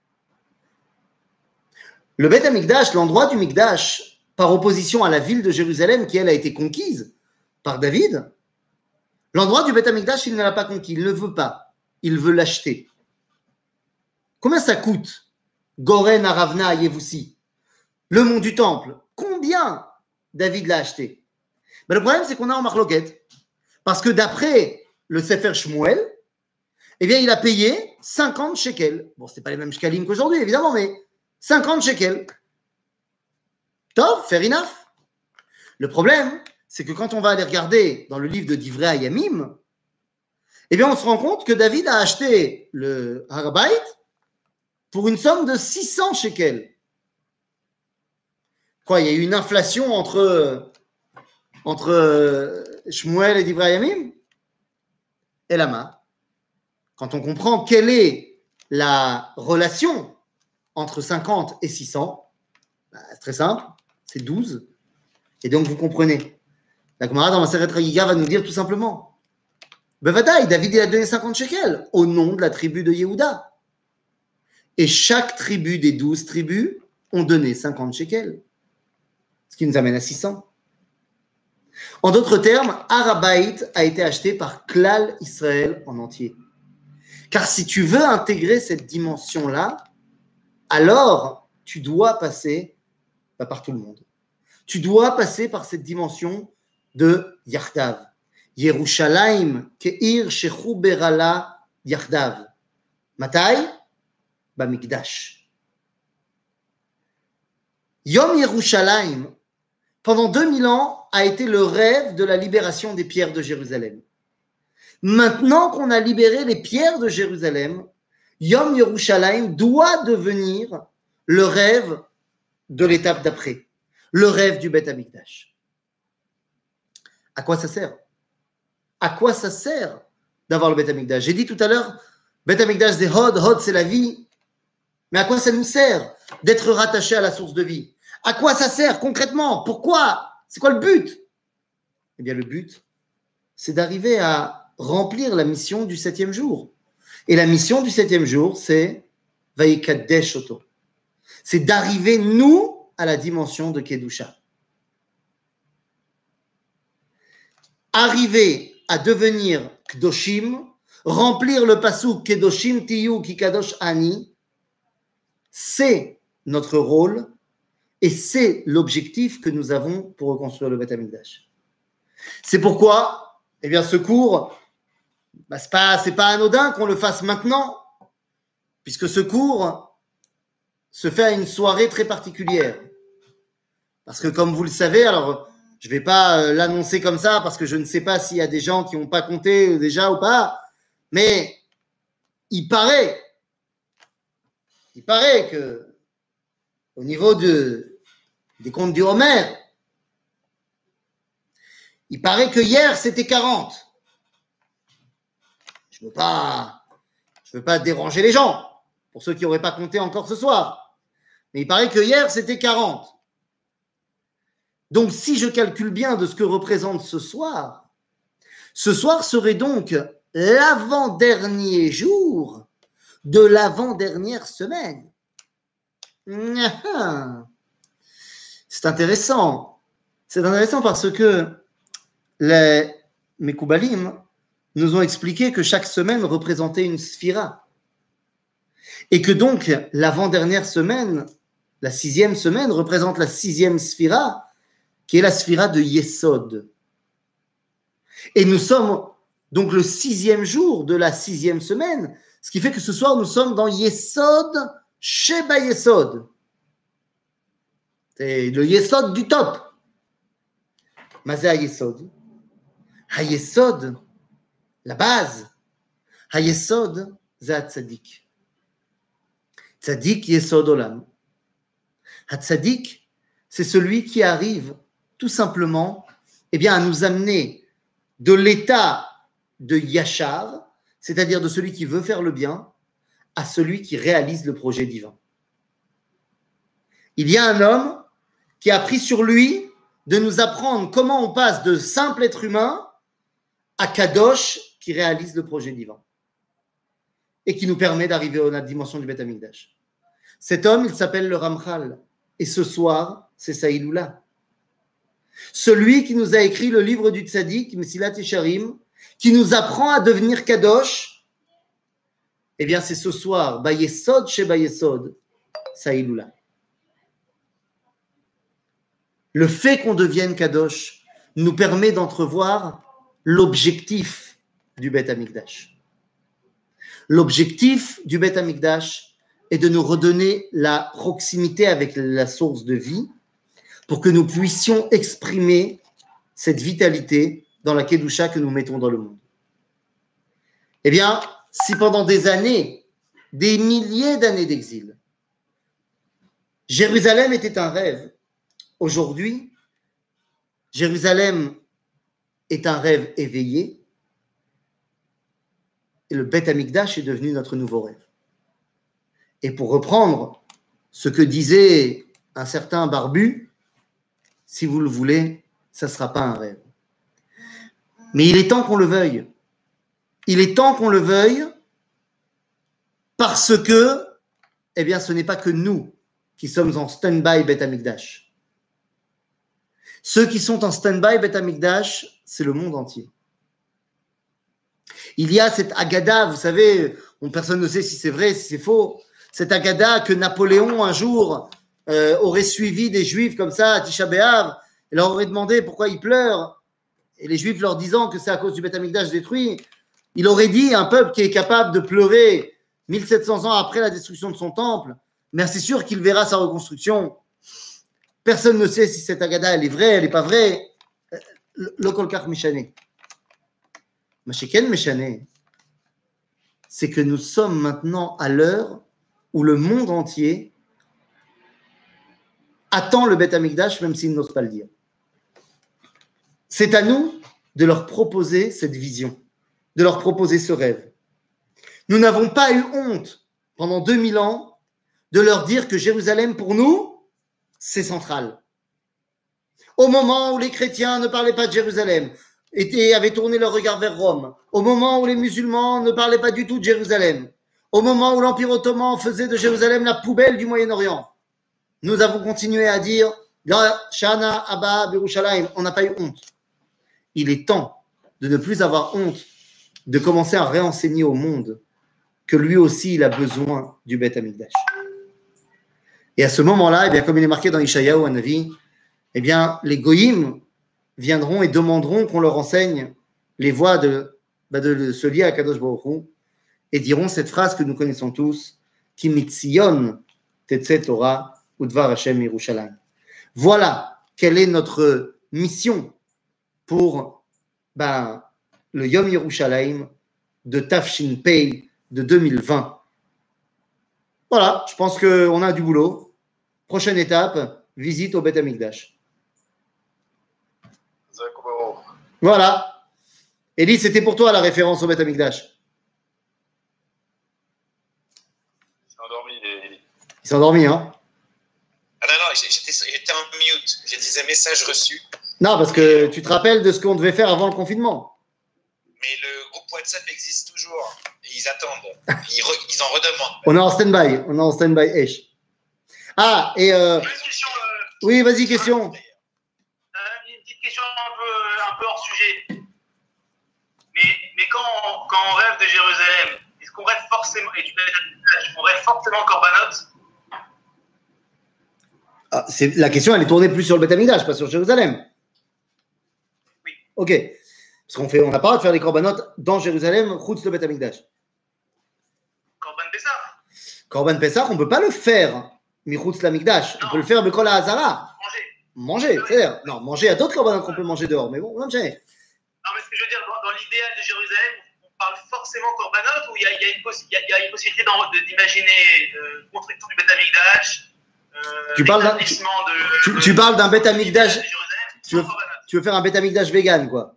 Le Beth Amikdash, l'endroit du Mikdash, par opposition à la ville de Jérusalem, qui elle a été conquise par David, l'endroit du Beth Amikdash, il ne l'a pas conquis, il ne le veut pas, il veut l'acheter. Combien ça coûte? Goren, Aravna, Yevoussi, le mont du temple, combien David l'a acheté? Ben, le problème, c'est qu'on est en marloquette, parce que d'après le Sefer Shmuel, eh bien, il a payé cinquante shekels. Bon, ce n'est pas les mêmes shekalim qu'aujourd'hui, évidemment, mais cinquante shekels. Tov, fair enough. Le problème, c'est que quand on va aller regarder dans le livre de Divrei Hayamim, eh bien, on se rend compte que David a acheté le Har HaBayit pour une somme de six cents shekels. Quoi, il y a eu une inflation entre, entre Shmuel et Divrei Hayamim? Et Lama, quand on comprend quelle est la relation entre cinquante et six cents, bah, c'est très simple, c'est douze. Et donc, vous comprenez. La Gemara dans Maseret Chagiga va nous dire tout simplement, Bevadaï, David il a donné cinquante shekels au nom de la tribu de Yehuda. Et chaque tribu des douze tribus ont donné cinquante shekels. Ce qui nous amène à six cents. En d'autres termes, Har HaBayit a été acheté par Klal Israël en entier. Car si tu veux intégrer cette dimension-là, alors tu dois passer bah, par tout le monde. Tu dois passer par cette dimension de Yachdav. Yerushalayim ke'ir shechu berala Yachdav. Matai? Bamikdash. Yom Yerushalayim, pendant deux mille ans, a été le rêve de la libération des pierres de Jérusalem. Maintenant qu'on a libéré les pierres de Jérusalem, Yom Yerushalayim doit devenir le rêve de l'étape d'après, le rêve du Beth Amikdash. À quoi ça sert? À quoi ça sert d'avoir le Beth Amikdash? J'ai dit tout à l'heure, Beth Amikdash c'est Hod, Hod c'est la vie, mais à quoi ça nous sert d'être rattaché à la source de vie? À quoi ça sert concrètement? Pourquoi? C'est quoi le but? Eh bien le but, c'est d'arriver à remplir la mission du septième jour. Et la mission du septième jour, c'est Vayikadesh Oto. C'est d'arriver, nous, à la dimension de Kedusha. Arriver à devenir Kdoshim, remplir le pasuk Kedoshim Tiyu Kikadosh Ani, c'est notre rôle et c'est l'objectif que nous avons pour reconstruire le Beth Amikdash. C'est pourquoi, eh bien, ce cours, bah, c'est pas, c'est pas anodin qu'on le fasse maintenant, puisque ce cours se fait à une soirée très particulière. Parce que comme vous le savez, alors je vais pas euh, l'annoncer comme ça, parce que je ne sais pas s'il y a des gens qui n'ont pas compté déjà ou pas, mais il paraît, il paraît que au niveau de, des comptes du Homer, il paraît que hier, c'était quarante. Je ne veux pas, je veux pas déranger les gens, pour ceux qui n'auraient pas compté encore ce soir. Mais il paraît que hier, c'était quarante. Donc, si je calcule bien de ce que représente ce soir, ce soir serait donc l'avant-dernier jour de l'avant-dernière semaine. C'est intéressant. C'est intéressant parce que les Mekoubalim nous ont expliqué que chaque semaine représentait une sphira. Et que donc, l'avant-dernière semaine, la sixième semaine, représente la sixième sphira, qui est la sphira de Yesod. Et nous sommes donc le sixième jour de la sixième semaine, ce qui fait que ce soir, nous sommes dans Yesod, Sheba Yesod. C'est le Yesod du top. Mazé Yesod. Ha-Yesod, la base. Ha-Yesod, c'est Tzadik. Tzadik Yesod Olam. Ha-Tzadik, c'est celui qui arrive tout simplement eh bien, à nous amener de l'état de Yachar, c'est-à-dire de celui qui veut faire le bien, à celui qui réalise le projet divin. Il y a un homme qui a pris sur lui de nous apprendre comment on passe de simple être humain à Kadosh qui réalise le projet divin et qui nous permet d'arriver à la dimension du Beth Amikdash. Cet homme, il s'appelle le Ramchal et ce soir, c'est sa Iloula. Celui qui nous a écrit le livre du Tzadik, Mesilat Yesharim, qui nous apprend à devenir Kadosh, eh bien c'est ce soir, Bayesod chez Bayesod, sa Iloula. Le fait qu'on devienne Kadosh nous permet d'entrevoir l'objectif du Beth Amikdash. L'objectif du Beth Amikdash est de nous redonner la proximité avec la source de vie pour que nous puissions exprimer cette vitalité dans la Kedusha que nous mettons dans le monde. Eh bien, si pendant des années, des milliers d'années d'exil, Jérusalem était un rêve, aujourd'hui, Jérusalem est un rêve éveillé et le Beth Amikdash est devenu notre nouveau rêve. Et pour reprendre ce que disait un certain barbu, si vous le voulez, ça ne sera pas un rêve. Mais il est temps qu'on le veuille. Il est temps qu'on le veuille parce que, eh bien, ce n'est pas que nous qui sommes en stand-by Beth Amikdash. Ceux qui sont en stand-by Beth Amikdash, c'est le monde entier. Il y a cette Agada, vous savez, personne ne sait si c'est vrai, si c'est faux, cette Agada que Napoléon, un jour, euh, aurait suivi des Juifs comme ça à Tisha B'Av, et leur aurait demandé pourquoi ils pleurent, et les Juifs leur disant que c'est à cause du Beth Amikdash détruit, il aurait dit un peuple qui est capable de pleurer mille sept cents ans après la destruction de son temple, mais c'est sûr qu'il verra sa reconstruction. Personne ne sait si cette Agada, elle est vraie, elle n'est pas vraie. Le kolkar méchané. Macheken méchané, c'est que nous sommes maintenant à l'heure où le monde entier attend le Beth Amikdash, même s'ils n'osent pas le dire. C'est à nous de leur proposer cette vision, de leur proposer ce rêve. Nous n'avons pas eu honte pendant deux mille ans de leur dire que Jérusalem, pour nous, c'est central. Au moment où les chrétiens ne parlaient pas de Jérusalem, et avaient tourné leur regard vers Rome, au moment où les musulmans ne parlaient pas du tout de Jérusalem, au moment où l'Empire ottoman faisait de Jérusalem la poubelle du Moyen-Orient, nous avons continué à dire Shana Abba Birushalayim. On n'a pas eu honte. Il est temps de ne plus avoir honte, de commencer à réenseigner au monde que lui aussi il a besoin du Beth Amikdash. Et à ce moment-là, eh bien, comme il est marqué dans Ishayahu Hanavi, eh bien, les goyim viendront et demanderont qu'on leur enseigne les voies de, bah de se lier à Kadosh Baruch Hu et diront cette phrase que nous connaissons tous, Ki mitzion tetze Torah udvar Hashem Yerushalayim. Voilà quelle est notre mission pour bah, le Yom Yerushalayim de Tafshin Pei de deux mille vingt. Voilà, je pense qu'on a du boulot. prochaine étape, visite au Beth Amikdash. Voilà. Elie, c'était pour toi la référence au Beth Amikdash. Il s'est endormi, Elie. Il s'est endormi, hein? Ah non, non, j'étais, j'étais en mute. Je disais message reçu. Non, parce que tu te rappelles de ce qu'on devait faire avant le confinement. Mais le groupe WhatsApp existe toujours. Et ils attendent. Ils, re, ils en redemandent. On est en stand-by. On est en stand-by. Esh. Ah, et... Euh... Une question, euh, oui, vas-y, question. euh, une petite question un peu, un peu hors sujet. Mais, mais quand, on, quand on rêve de Jérusalem, est-ce qu'on rêve forcément, et du Beth Amikdash, on rêve forcément Korbanot? Ah, c'est, la question, elle est tournée plus sur le Beth Amikdash, pas sur Jérusalem. Oui. Ok. Parce qu'on fait, on n'a pas le droit de faire les Korbanot dans Jérusalem, chutz le Beth Amikdash. Korban Pessah. Korban Pessah, on ne peut pas le faire, michutz l'Amikdash. On peut le faire Bekol HaHazara. Manger. Manger, c'est-à-dire, non, manger, il y a d'autres Korbanot qu'on peut manger dehors, mais bon, on va me gêner. Non, mais ce que je veux dire, dans, dans l'idéal de Jérusalem, on parle forcément Korbanot ou il y a, il y a, une, possi- il y a, il y a une possibilité de, d'imaginer euh, construction du Beth Amikdash, euh, Tu parles d'un- l'établissement de, Tu, de- tu parles d'un Beth Amikdash, de Jérusalem, tu veux, sans Korbanot. tu veux faire un Beth Amikdash vegan, quoi.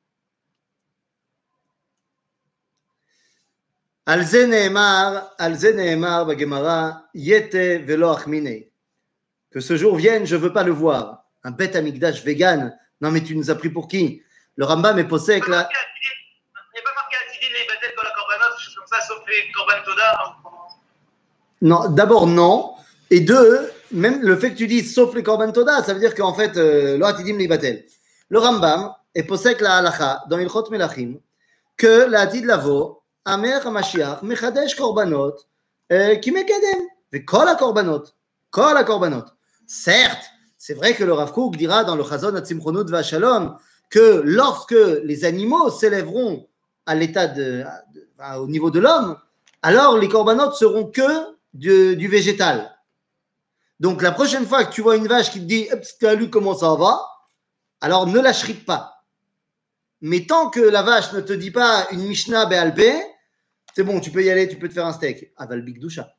על זה נאמר, על זה נאמר בגמרא, יתה ולא אחמיני. Que ce jour vienne, je ne veux pas le voir. Un Beth Amikdash vegan. Non, mais tu nous as pris pour qui? Le Rambam est possèque là. Il n'y a pas marqué à Tidin les Batel dans la Korbanot, quelque chose comme ça, sauf les Korban Toda. Non, d'abord non. Et deux, même le fait que tu dises sauf les Korban Toda, ça veut dire qu'en fait, lo atidim li batel. Le Rambam est possèque la halacha dans Ilchot Melachim que la atid lavo, Amelech HaMashiach, mechadesh korbanot, qui mekedem. Et kol ha-korbanot. Kol ha-korbanot. Certes, c'est vrai que le Rav Kook dira dans le Chazon Hatzimchonut V'Shalom que lorsque les animaux s'élèveront à l'état de, de, à, au niveau de l'homme, alors les korbanot seront que du, du végétal. Donc la prochaine fois que tu vois une vache qui te dit « Salut, comment ça va ?» alors ne la shrite pas. Mais tant que la vache ne te dit pas une Mishnah Be'alpé, c'est bon, tu peux y aller, tu peux te faire un steak. Aval Bigdusha.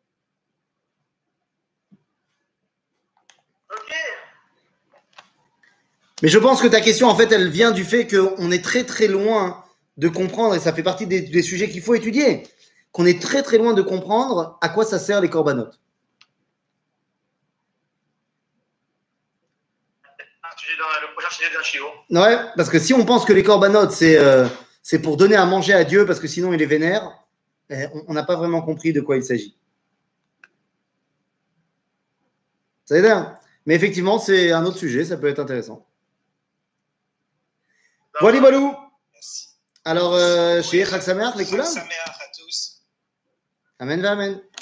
Ok. Mais je pense que ta question, en fait, elle vient du fait qu'on est très très loin de comprendre, et ça fait partie des, des sujets qu'il faut étudier, qu'on est très très loin de comprendre à quoi ça sert les korbanot. Un sujet dans le prochain sujet d'un chiot. Ouais, parce que si on pense que les korbanot, c'est, euh, c'est pour donner à manger à Dieu, parce que sinon il est vénère, eh, on n'a pas vraiment compris de quoi il s'agit. Ça veut dire? Mais effectivement, c'est un autre sujet, ça peut être intéressant. Voilà, Balou. Merci. Alors, euh, chez Chag Sameach, les Chag Koulam. Sameach à tous. Amen, amen.